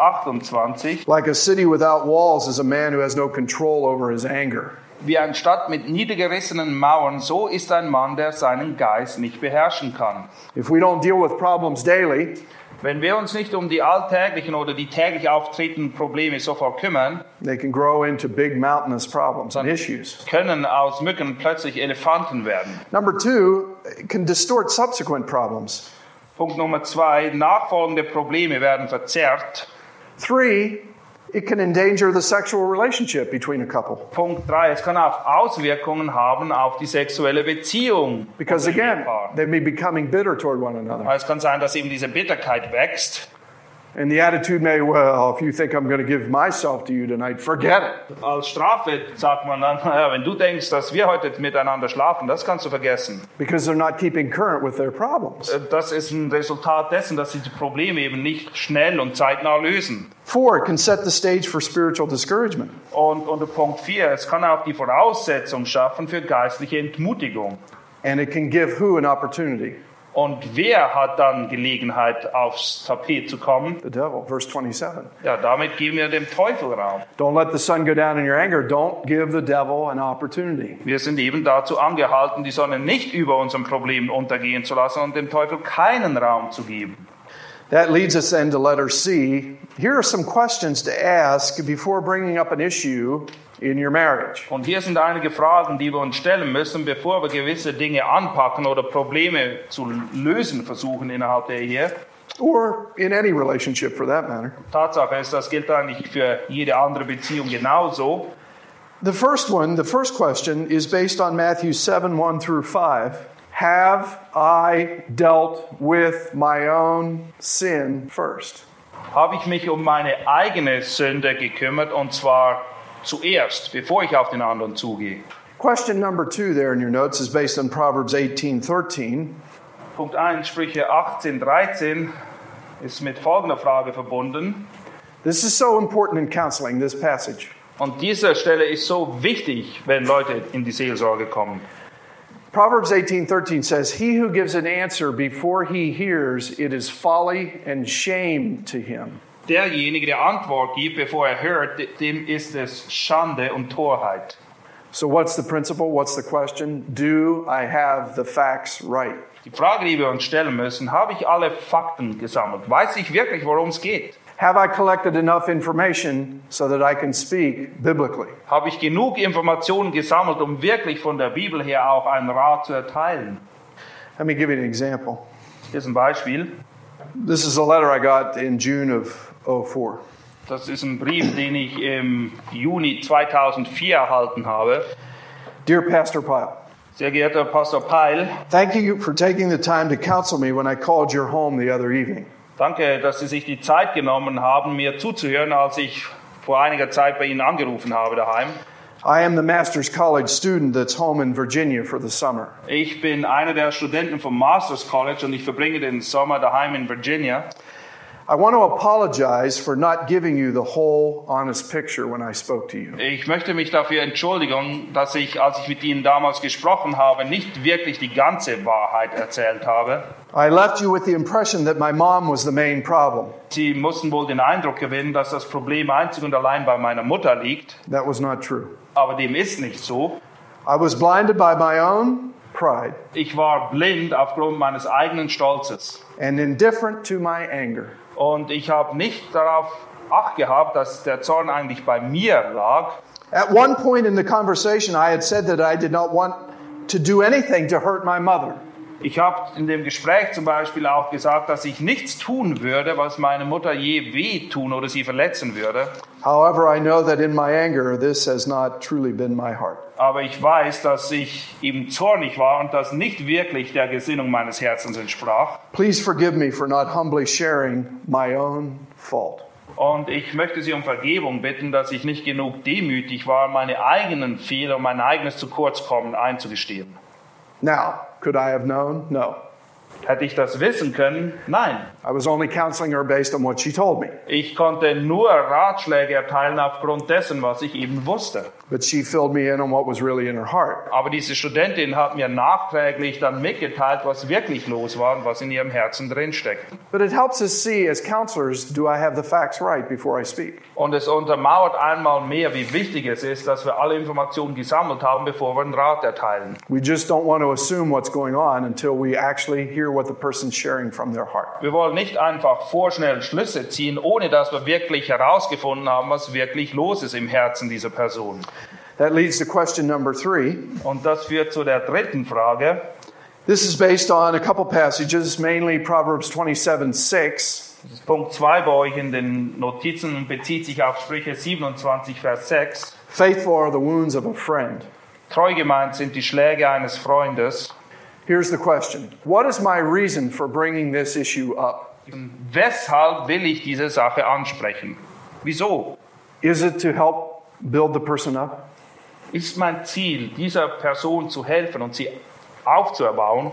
28. like a city without walls is a man who has no control over his anger. Wie eine Stadt mit niedergerissenen Mauern, so ist ein Mann, der seinen Geist nicht beherrschen kann. If we don't deal with problems daily, Wenn wir uns nicht um die alltäglichen oder die täglich auftretenden Probleme sofort kümmern, they can grow into big mountainous problems and issues. können aus Mücken plötzlich Elefanten werden. Number 2, it can distort subsequent problems. Punkt Nummer 2, nachfolgende Probleme werden verzerrt. 3, it can endanger the sexual relationship between a couple. Punkt 3, es kann auch Auswirkungen haben auf die sexuelle Beziehung. Because unter dem again, Ehepaar. they may be becoming bitter toward one another. Weil es kann sein, dass eben diese Bitterkeit wächst. And the attitude may, well, if you think I'm going to give myself to you tonight, forget it. Als Strafe sagt man dann, naja, wenn du denkst, dass wir heute miteinander schlafen, das kannst du vergessen. Because they're not keeping current with their problems. Das ist ein Resultat dessen, dass sie die Probleme eben nicht schnell und zeitnah lösen. 4, it can set the stage for spiritual discouragement. Und unter Punkt 4, es kann auch die Voraussetzung schaffen für geistliche Entmutigung. And it can give who an opportunity? Und wer hat dann Gelegenheit, aufs Tapet zu kommen? The devil. Verse 27. Ja, damit geben wir dem Teufel Raum. Don't let the sun go down in your anger. Don't give the devil an opportunity. Wir sind eben dazu angehalten, die Sonne nicht über unseren Problemen untergehen zu lassen und dem Teufel keinen Raum zu geben. That leads us then to letter C. Here are some questions to ask before bringing up an issue in your marriage. Und hier sind einige Fragen, die wir uns stellen müssen, bevor wir gewisse Dinge anpacken oder Probleme zu lösen versuchen innerhalb der Ehe. Or in any relationship for that matter. Tatsache ist, das gilt eigentlich für jede andere Beziehung genauso. The first question is based on Matthew 7, 1 through 5. Have I dealt with my own sin first? Habe ich mich um meine eigene Sünde gekümmert und zwar zuerst, bevor ich auf den anderen zugehe. Question number 2 there in your notes is based on Proverbs 18:13. Punkt 1, Sprüche 18:13 ist mit folgender Frage verbunden. This is so important in counseling, this passage. Und diese Stelle ist so wichtig, wenn Leute in die Seelsorge kommen. Proverbs 18:13 says, "He who gives an answer before he hears, it is folly and shame to him." Derjenige, der Antwort gibt, bevor er hört, dem ist es Schande und Torheit. So what's the principle? What's the question? Do I have the facts right? Die Frage, die wir uns stellen müssen, habe ich alle Fakten gesammelt? Weiß ich wirklich, worum es geht? Have I collected enough information so that I can speak biblically? Habe ich genug Informationen gesammelt, um wirklich von der Bibel her auch einen Rat zu erteilen? Let me give you an example. Hier ist ein Beispiel. This is a letter I got in June of 2004. Das ist ein Brief, den ich im Juni 2004 erhalten habe. Dear Pastor Pyle, Sehr geehrter Pastor Peil, thank you for taking the time to counsel me when I called your home the other evening. danke, dass Sie sich die Zeit genommen haben, mir zuzuhören, als ich vor einiger Zeit bei Ihnen angerufen habe daheim. I am the Master's College student that's home in Virginia for the summer. Ich bin einer der Studenten vom Masters College und ich verbringe den Sommer daheim in Virginia. I want to apologize for not giving you the whole honest picture when I spoke to you. Ich möchte mich dafür entschuldigen, dass ich, als ich mit Ihnen damals gesprochen habe, nicht wirklich die ganze Wahrheit erzählt habe. I left you with the impression that my mom was the main problem. Sie mussten wohl den Eindruck gewinnen, dass das Problem einzig und allein bei meiner Mutter liegt. That was not true. Aber dem ist nicht so. I was blinded by my own pride Ich war blind aufgrund meines eigenen Stolzes. and indifferent to my anger. Und ich habe nicht darauf Acht gehabt, dass der Zorn eigentlich bei mir lag. At one point in the conversation, I had said that I did not want to do anything to hurt my mother. Ich habe in dem Gespräch zum Beispiel auch gesagt, dass ich nichts tun würde, was meine Mutter je wehtun oder sie verletzen würde. However, I know that in my anger, this has not truly been my heart. Aber ich weiß, dass ich eben zornig war und das nicht wirklich der Gesinnung meines Herzens entsprach. Please forgive me for not humbly sharing my own fault. Und ich möchte Sie um Vergebung bitten, dass ich nicht genug demütig war, meine eigenen Fehler und mein eigenes Zukurzkommen einzugestehen. Now, could I have known? No. Hätte ich das wissen können? Nein. I was only counseling her based on what she told me. Ich konnte nur Ratschläge erteilen aufgrund dessen, was ich eben wusste. But she filled me in on what was really in her heart. Aber diese Studentin hat mir nachträglich dann mitgeteilt, was wirklich los war und was in ihrem Herzen drinsteckt. But it helps us see as counselors, do I have the facts right before I speak? Und es untermauert einmal mehr, wie wichtig es ist, dass wir alle Informationen gesammelt haben, bevor wir einen Rat erteilen. We just don't want to assume what's going on until we actually hear what the person's sharing from their heart. Wir wollen nicht einfach vorschnell Schlüsse ziehen, ohne dass wir wirklich herausgefunden haben, was wirklich los ist im Herzen dieser Person. That leads to question number 3. Und das führt zu der dritten Frage. This is based on a couple passages, mainly Proverbs 27:6. Das ist Punkt 2 bei euch in den Notizen und bezieht sich auf Sprüche 27, Vers 6. Faithful are the wounds of a friend. Treu gemeint sind die Schläge eines Freundes. Here's the question. What is my reason for bringing this issue up? Weshalb will ich diese Sache ansprechen? Wieso? Is it to help build the person up? Ist mein Ziel, dieser Person zu helfen und sie aufzuerbauen?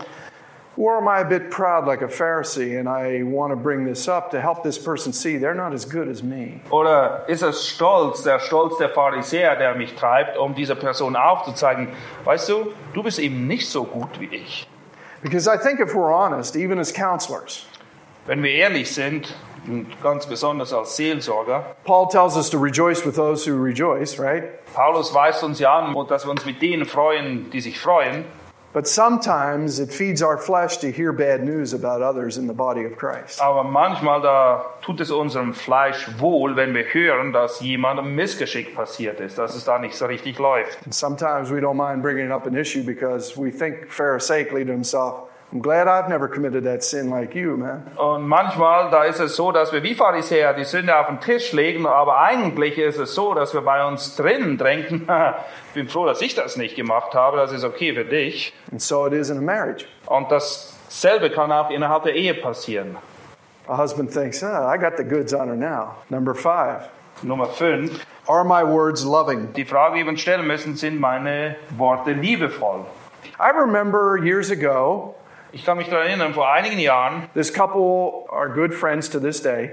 Or am I a bit proud like a Pharisee and I want to bring this up to help this person see they're not as good as me? Oder ist es Stolz der Pharisäer, der mich treibt, um dieser Person aufzuzeigen, weißt du, du bist eben nicht so gut wie ich. Because I think if we're honest, even as counselors, Wenn wir ehrlich sind, und ganz besonders als Seelsorger, Paul tells us to rejoice with those who rejoice, right? Paulus weist uns ja an, dass wir uns mit denen freuen, die sich freuen. But sometimes it feeds our flesh to hear bad news about others in the body of Christ. Aber manchmal da tut es unserem Fleisch wohl, wenn wir hören, dass jemandem Missgeschick passiert ist, dass es da nicht so richtig läuft. And sometimes we don't mind bringing up an issue because we think Pharisaically to himself, I'm glad I've never committed that sin like you, man. Und manchmal da ist es so, dass wir wie Pharisäer die Sünde auf den Tisch legen, aber eigentlich ist es so, dass wir bei uns drinnen denken, ich bin froh, dass ich das nicht gemacht habe, das ist okay für dich. And so it is in a marriage. Und dasselbe kann auch innerhalb der Ehe passieren. A husband thinks, I got the goods on her now. Number 5, Nummer 5. are my words loving? Die Frage, die wir uns stellen müssen, sind meine Worte liebevoll? I remember years ago, Ich kann mich daran erinnern, vor einigen Jahren, this couple are good friends to this day.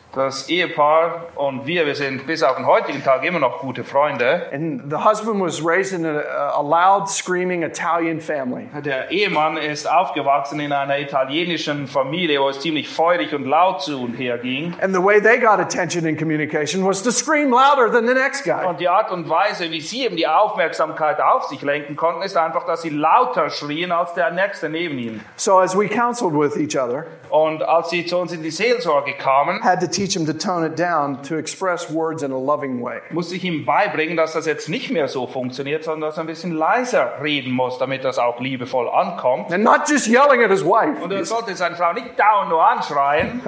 Das Ehepaar und wir sind bis auf den heutigen Tag immer noch gute Freunde. And the husband was raised in a loud, screaming Italian family. Der Ehemann ist aufgewachsen in einer italienischen Familie, wo es ziemlich feurig und laut zu und her ging. And the way they got attention in communication was to scream louder than the next guy. Und die Art und Weise, wie sie eben die Aufmerksamkeit auf sich lenken konnten, ist einfach, dass sie lauter schrien als der Nächste neben ihnen. So as we counseled with each other, Und als sie zu uns in die Seelsorge kamen, had to teach him to tone it down to express words in a loving way. musste ich ihm beibringen, dass das jetzt nicht mehr so funktioniert, sondern dass er ein bisschen leiser reden muss, damit das auch liebevoll ankommt. And not just yelling at his wife. Und er sollte seine Frau nicht dauernd nur anschreien.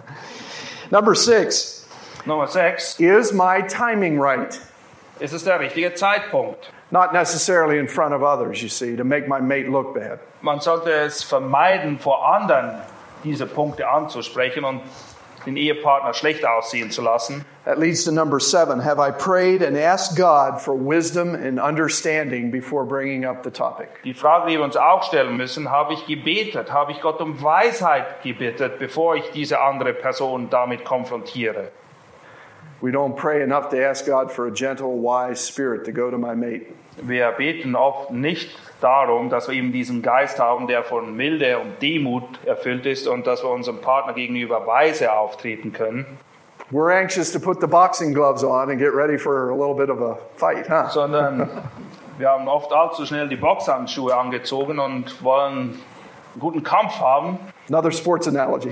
Number 6, Nummer 6, is my timing right? ist es der richtige Zeitpunkt? Not necessarily in front of others, you see, to make my mate look bad. Man sollte es vermeiden, vor anderen diese Punkte anzusprechen und den Ehepartner schlecht aussehen zu lassen. That leads to number 7. Have I prayed and asked God for wisdom and understanding before bringing up the topic? Die Frage, die wir uns auch stellen müssen, habe ich gebetet, habe ich Gott um Weisheit gebeten, bevor ich diese andere Person damit konfrontiere? We don't pray enough to ask God for a gentle, wise spirit to go to my mate. Wir beten oft nicht darum, dass wir eben diesen Geist haben, der von Milde und Demut erfüllt ist und dass wir unserem Partner gegenüber weise auftreten können. We're anxious to put the boxing gloves on and get ready for a little bit of a fight, huh? Sondern wir haben oft allzu schnell die Boxhandschuhe angezogen und wollen einen guten Kampf haben. Another sports analogy.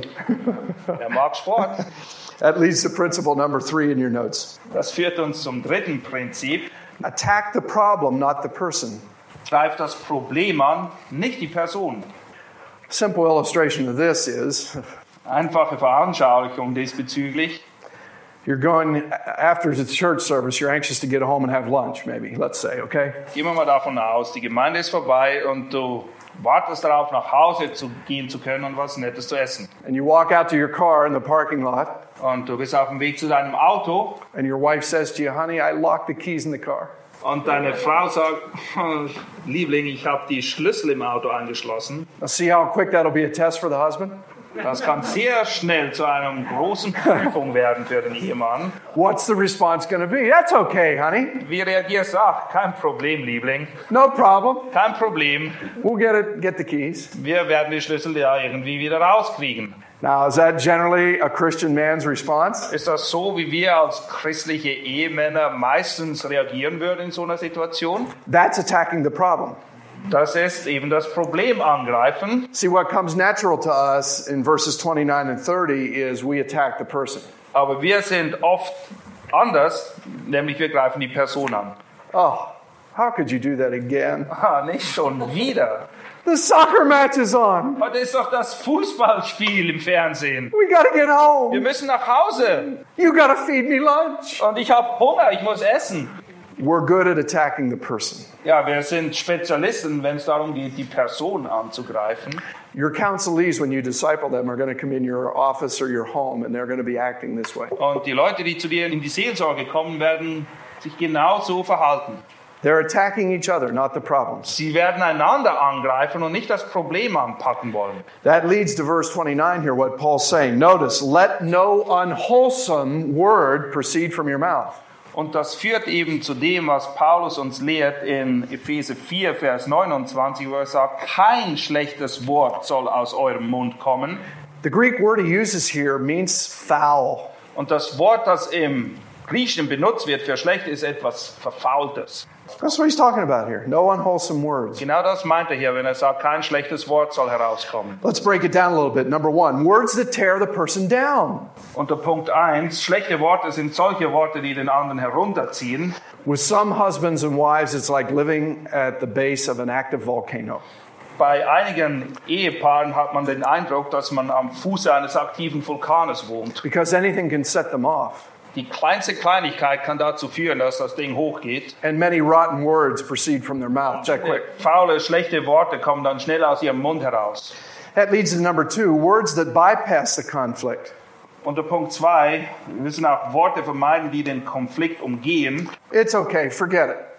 Er mag Sport. That leads to principle number 3 in your notes. Das führt uns zum dritten Prinzip. Attack the problem, not the person. Greift das Problem an, nicht die Person. Simple illustration of this is Einfache Veranschaulichung diesbezüglich. you're going after the church service, you're anxious to get home and have lunch, maybe, let's say, okay? Gehen wir mal davon aus, die Gemeinde ist vorbei und du wartest darauf, nach Hause gehen zu können und was Nettes zu essen. And you walk out to your car in the parking lot, Und du bist auf dem Weg zu deinem Auto and your wife says to you, honey, I locked the keys in the car. und deine Frau sagt, Liebling, ich habe die Schlüssel im Auto angeschlossen. Now see how quick that'll be a test for the husband? Das kann sehr schnell zu einer großen Prüfung werden für den Ehemann. What's the response going to be? That's okay, honey. Wie reagierst du? Ach, kein Problem, Liebling. No problem. Kein Problem. We'll get the keys. Wir werden die Schlüssel ja irgendwie wieder rauskriegen. Now, is that generally a Christian man's response? Ist das so, wie wir als christliche Ehemänner meistens reagieren würden in so einer Situation? That's attacking the problem. Das ist eben das Problem angreifen. See, what comes natural to us in verses 29 and 30 is we attack the person. Aber wir sind oft anders, nämlich wir greifen die Person an. Oh, how could you do that again? Nicht schon wieder. The soccer match is on. Heute ist doch das Fußballspiel im Fernsehen. We got to get Wir home. müssen nach Hause. You got to feed me lunch. Und ich habe Hunger, ich muss essen. We're good at attacking the person. Ja, wir sind Spezialisten, wenn es darum geht, die Person anzugreifen. Your counselees, when you disciple them, are going to come in your office or your home, and they're going to be acting this way. Und die Leute, die zu dir in die Seelsorge kommen, werden sich genau so verhalten. They're attacking each other, not the problems. Sie werden einander angreifen und nicht das Problem anpacken wollen. That leads to verse 29 here, what Paul's saying. Notice, let no unwholesome word proceed from your mouth. Und das führt eben zu dem, was Paulus uns lehrt in Epheser 4, Vers 29, wo er sagt, kein schlechtes Wort soll aus eurem Mund kommen. The Greek word he uses here means foul. Und das Wort, das im Griechischen benutzt wird für schlecht, ist etwas Verfaultes. That's what he's talking about here. No unwholesome words. Genau das meint er hier, wenn er sagt, kein schlechtes Wort soll herauskommen. Let's break it down a little bit. Number 1, words that tear the person down. Unter Punkt 1, schlechte Worte sind solche Worte, die den anderen herunterziehen. With some husbands and wives, it's like living at the base of an active volcano. Bei einigen Ehepaaren hat man den Eindruck, dass man am Fuße eines aktiven Vulkanes wohnt. Because anything can set them off. Die kleinste Kleinigkeit kann dazu führen, dass das Ding hochgeht. And many rotten words proceed from their mouth. Check quick. Faule, schlechte Worte kommen dann schnell aus ihrem Mund heraus. That leads to number 2, words that bypass the conflict. Unter Punkt 2, wir müssen auch Worte vermeiden, die den Konflikt umgehen. It's okay, forget it.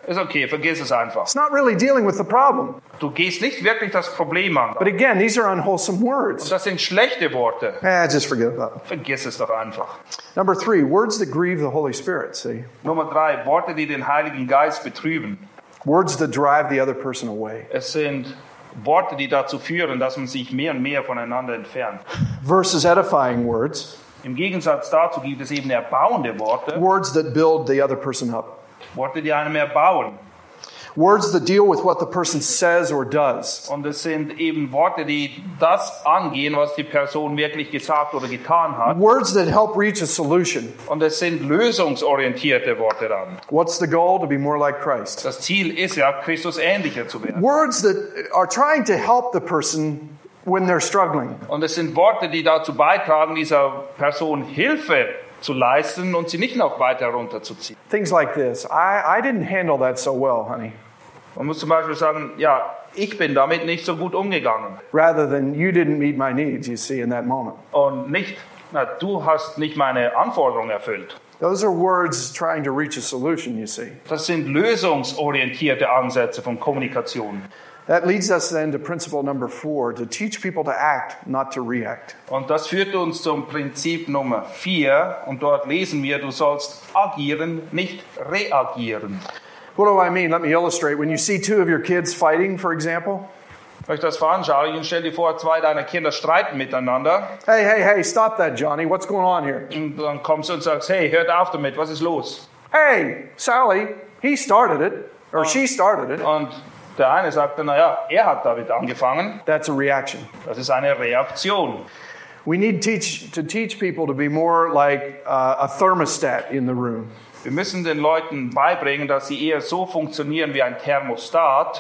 Ist okay, vergiss es einfach. It's not really dealing with the problem. Du gehst nicht wirklich das Problem an. But again, these are unwholesome Und words. das sind schlechte Worte. Just forget about it. Vergiss es doch einfach. Number 3, words that grieve the Holy Spirit, see? Nummer 3, Worte, die den Heiligen Geist betrüben. Words that drive the other person away. Es sind Worte, die dazu führen, dass man sich mehr und mehr voneinander entfernt. Versus edifying words. Im Gegensatz dazu gibt es eben erbauende Worte. Words that build the other person up. Worte, die einem erbauen. Words that deal with what the person says or does. Und es sind eben Worte, die das angehen, was die Person wirklich gesagt oder getan hat. Words that help reach a solution. Und es sind lösungsorientierte Worte dann. What's the goal? To be more like Christ. Das Ziel ist ja, Christus ähnlicher zu werden. Words that are trying to help the person when they're struggling. Und es sind Worte, die dazu beitragen, dieser Person Hilfe zu leisten und sie nicht noch weiter runterzuziehen. Things like this. I didn't handle that so well, honey. Man muss zum Beispiel sagen, ja, ich bin damit nicht so gut umgegangen. Rather than you didn't meet my needs, you see, in that moment. Und nicht, na, du hast nicht meine Anforderungen erfüllt. Those are words trying to reach a solution, you see. Das sind lösungsorientierte Ansätze von Kommunikation. That leads us then to principle number 4, to teach people to act, not to react. Und das führt uns zum Prinzip Nummer 4. Und dort lesen wir, du sollst agieren, nicht reagieren. What do I mean? Let me illustrate. When you see two of your kids fighting, for example. Wenn ich das veranschauliche, stell dir vor, 2 deiner Kinder streiten miteinander. Hey, stop that, Johnny. What's going on here? Und dann kommst du und sagst, hey, hört auf damit, was ist los? Hey, Sally, he started it, or she started it. Und der eine sagte, naja, er hat damit angefangen. That's a reaction. Das ist eine Reaktion. We need to teach people to be more like a thermostat in the room. Wir müssen den Leuten beibringen, dass sie eher so funktionieren wie ein Thermostat.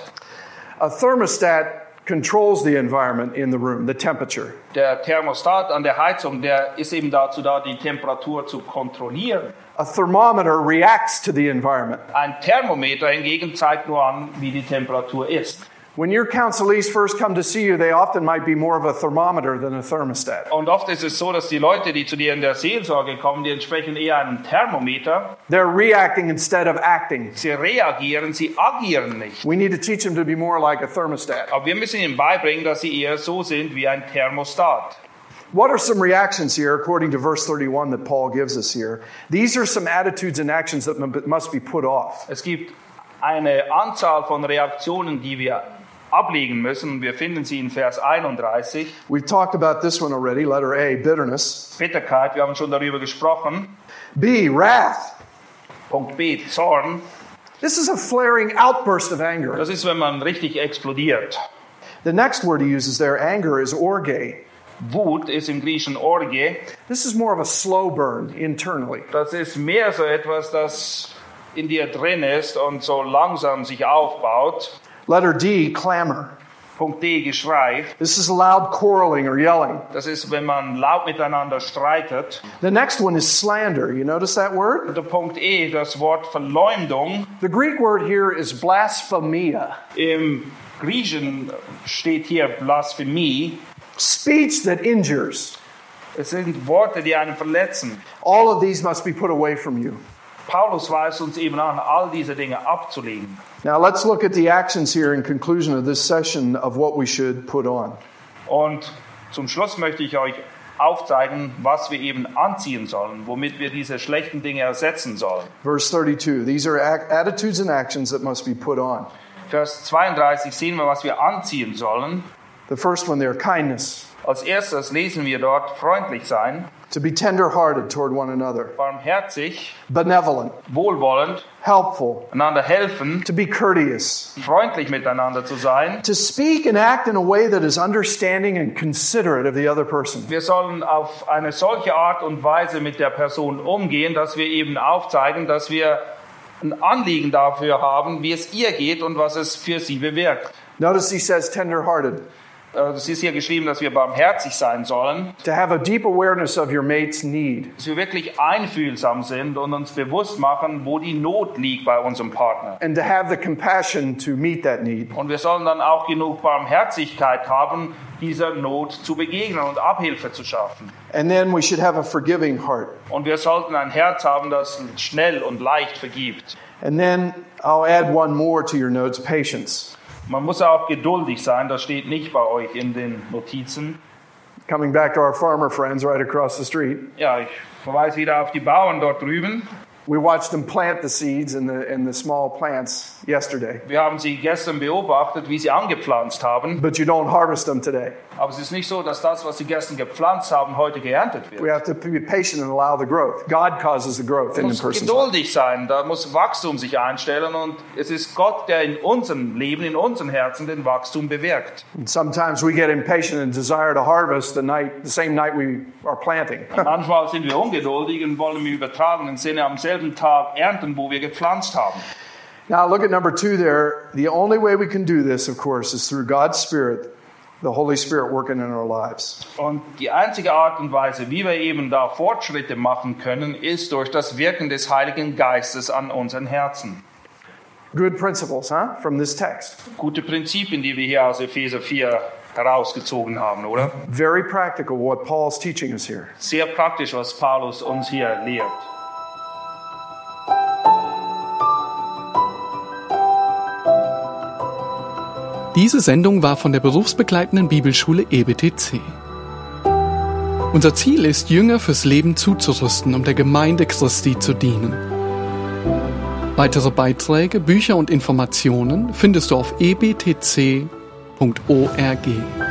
A thermostat controls the environment in the room, the temperature. Der Thermostat an der Heizung, der ist eben dazu da, die Temperatur zu kontrollieren. A thermometer reacts to the environment. Ein Thermometer hingegen zeigt nur an, wie die Temperatur ist. When your counselees first come to see you, they often might be more of a thermometer than a thermostat. Und oft ist es so, dass die Leute, die zu dir in der Seelsorge kommen, die entsprechen eher einem Thermometer. They're reacting instead of acting. Sie reagieren, sie agieren nicht. We need to teach them to be more like a thermostat. Aber wir müssen ihnen beibringen, dass sie eher so sind wie ein Thermostat. What are some reactions here, according to verse 31 that Paul gives us here? These are some attitudes and actions that must be put off. Es gibt eine Anzahl von Reaktionen, die wir ablegen müssen. Wir finden sie in Vers 31. We've talked about this one already, letter A, bitterness. Bitterkeit, wir haben schon darüber gesprochen. B, wrath. Punkt B, Zorn. This is a flaring outburst of anger. Das ist, wenn man richtig explodiert. The next word he uses there, anger, is orge. Wut ist im Griechischen Orge. This is more of a slow burn internally. Das ist mehr so etwas, das in dir drin ist und so langsam sich aufbaut. Letter D, clamor. Punkt D, Geschrei. This is loud quarreling or yelling. Das ist, wenn man laut miteinander streitet. The next one is slander. You notice that word? Und der Punkt E, das Wort Verleumdung. The Greek word here is blasphemia. Im Griechischen steht hier Blasphemie. Speech that injures. Es sind Worte, die einen verletzen. All of these must be put away from you. Paulus weist uns eben an, all diese Dinge abzulegen. Now let's look at the actions here in conclusion of this session of what we should put on. Und zum Schluss möchte ich euch aufzeigen, was wir eben anziehen sollen, womit wir diese schlechten Dinge ersetzen sollen. Verse 32. These are attitudes and actions that must be put on. Vers 32 sehen wir, was wir anziehen sollen. The first one there, kindness. Als erstes lesen wir dort, freundlich sein, To be tender-hearted toward one another. barmherzig, Benevolent. wohlwollend, Helpful. einander helfen, To be courteous. freundlich miteinander zu sein. To speak and act in a way that is understanding and considerate of the other person. Wir sollen auf eine solche Art und Weise mit der Person umgehen, dass wir eben aufzeigen, dass wir ein Anliegen dafür haben, wie es ihr geht und was es für sie bewirkt. Notice he says tender-hearted. Es ist hier geschrieben, dass wir barmherzig sein sollen, To have a deep awareness of your mate's need. dass wir wirklich einfühlsam sind und uns bewusst machen, wo die Not liegt bei unserem Partner. And to have the compassion to meet that need. Und wir sollen dann auch genug Barmherzigkeit haben, dieser Not zu begegnen und Abhilfe zu schaffen. And then we should have a forgiving heart. Und wir sollten ein Herz haben, das schnell und leicht vergibt. And then I'll add one more to your notes, patience. Man muss auch geduldig sein, das steht nicht bei euch in den Notizen. Coming back to our farmer friends right across the street. Ja, ich verweise wieder auf die Bauern dort drüben. We watched them plant the seeds in the small plants yesterday. Wir haben sie gestern beobachtet, wie sie angepflanzt haben. But you don't harvest them today. Aber es ist nicht so, dass das, was sie gestern gepflanzt haben, heute geerntet wird. We have to be patient and allow the growth. God causes the growth in Man the muss person's life. geduldig sein, da muss Wachstum sich einstellen und es ist Gott, der in unserem Leben, in unseren Herzen den Wachstum bewirkt. And sometimes we get impatient and desire to harvest the same night we are planting. Manchmal sind wir ungeduldig und wollen im übertragenen Sinne am selben Tag ernten, wo wir gepflanzt haben. Now look at number 2 there. The only way we can do this, of course, is through God's Spirit, the Holy Spirit working in our lives. Und die einzige Art und Weise, wie wir eben da Fortschritte machen können, ist durch das Wirken des Heiligen Geistes an unseren Herzen. Good principles, from this text. Gute Prinzipien, die wir hier aus Epheser 4 herausgezogen haben, oder? Very practical what Paul's teaching us here. Sehr praktisch, was Paulus uns hier lehrt. Diese Sendung war von der berufsbegleitenden Bibelschule EBTC. Unser Ziel ist, Jünger fürs Leben zuzurüsten, um der Gemeinde Christi zu dienen. Weitere Beiträge, Bücher und Informationen findest du auf ebtc.org.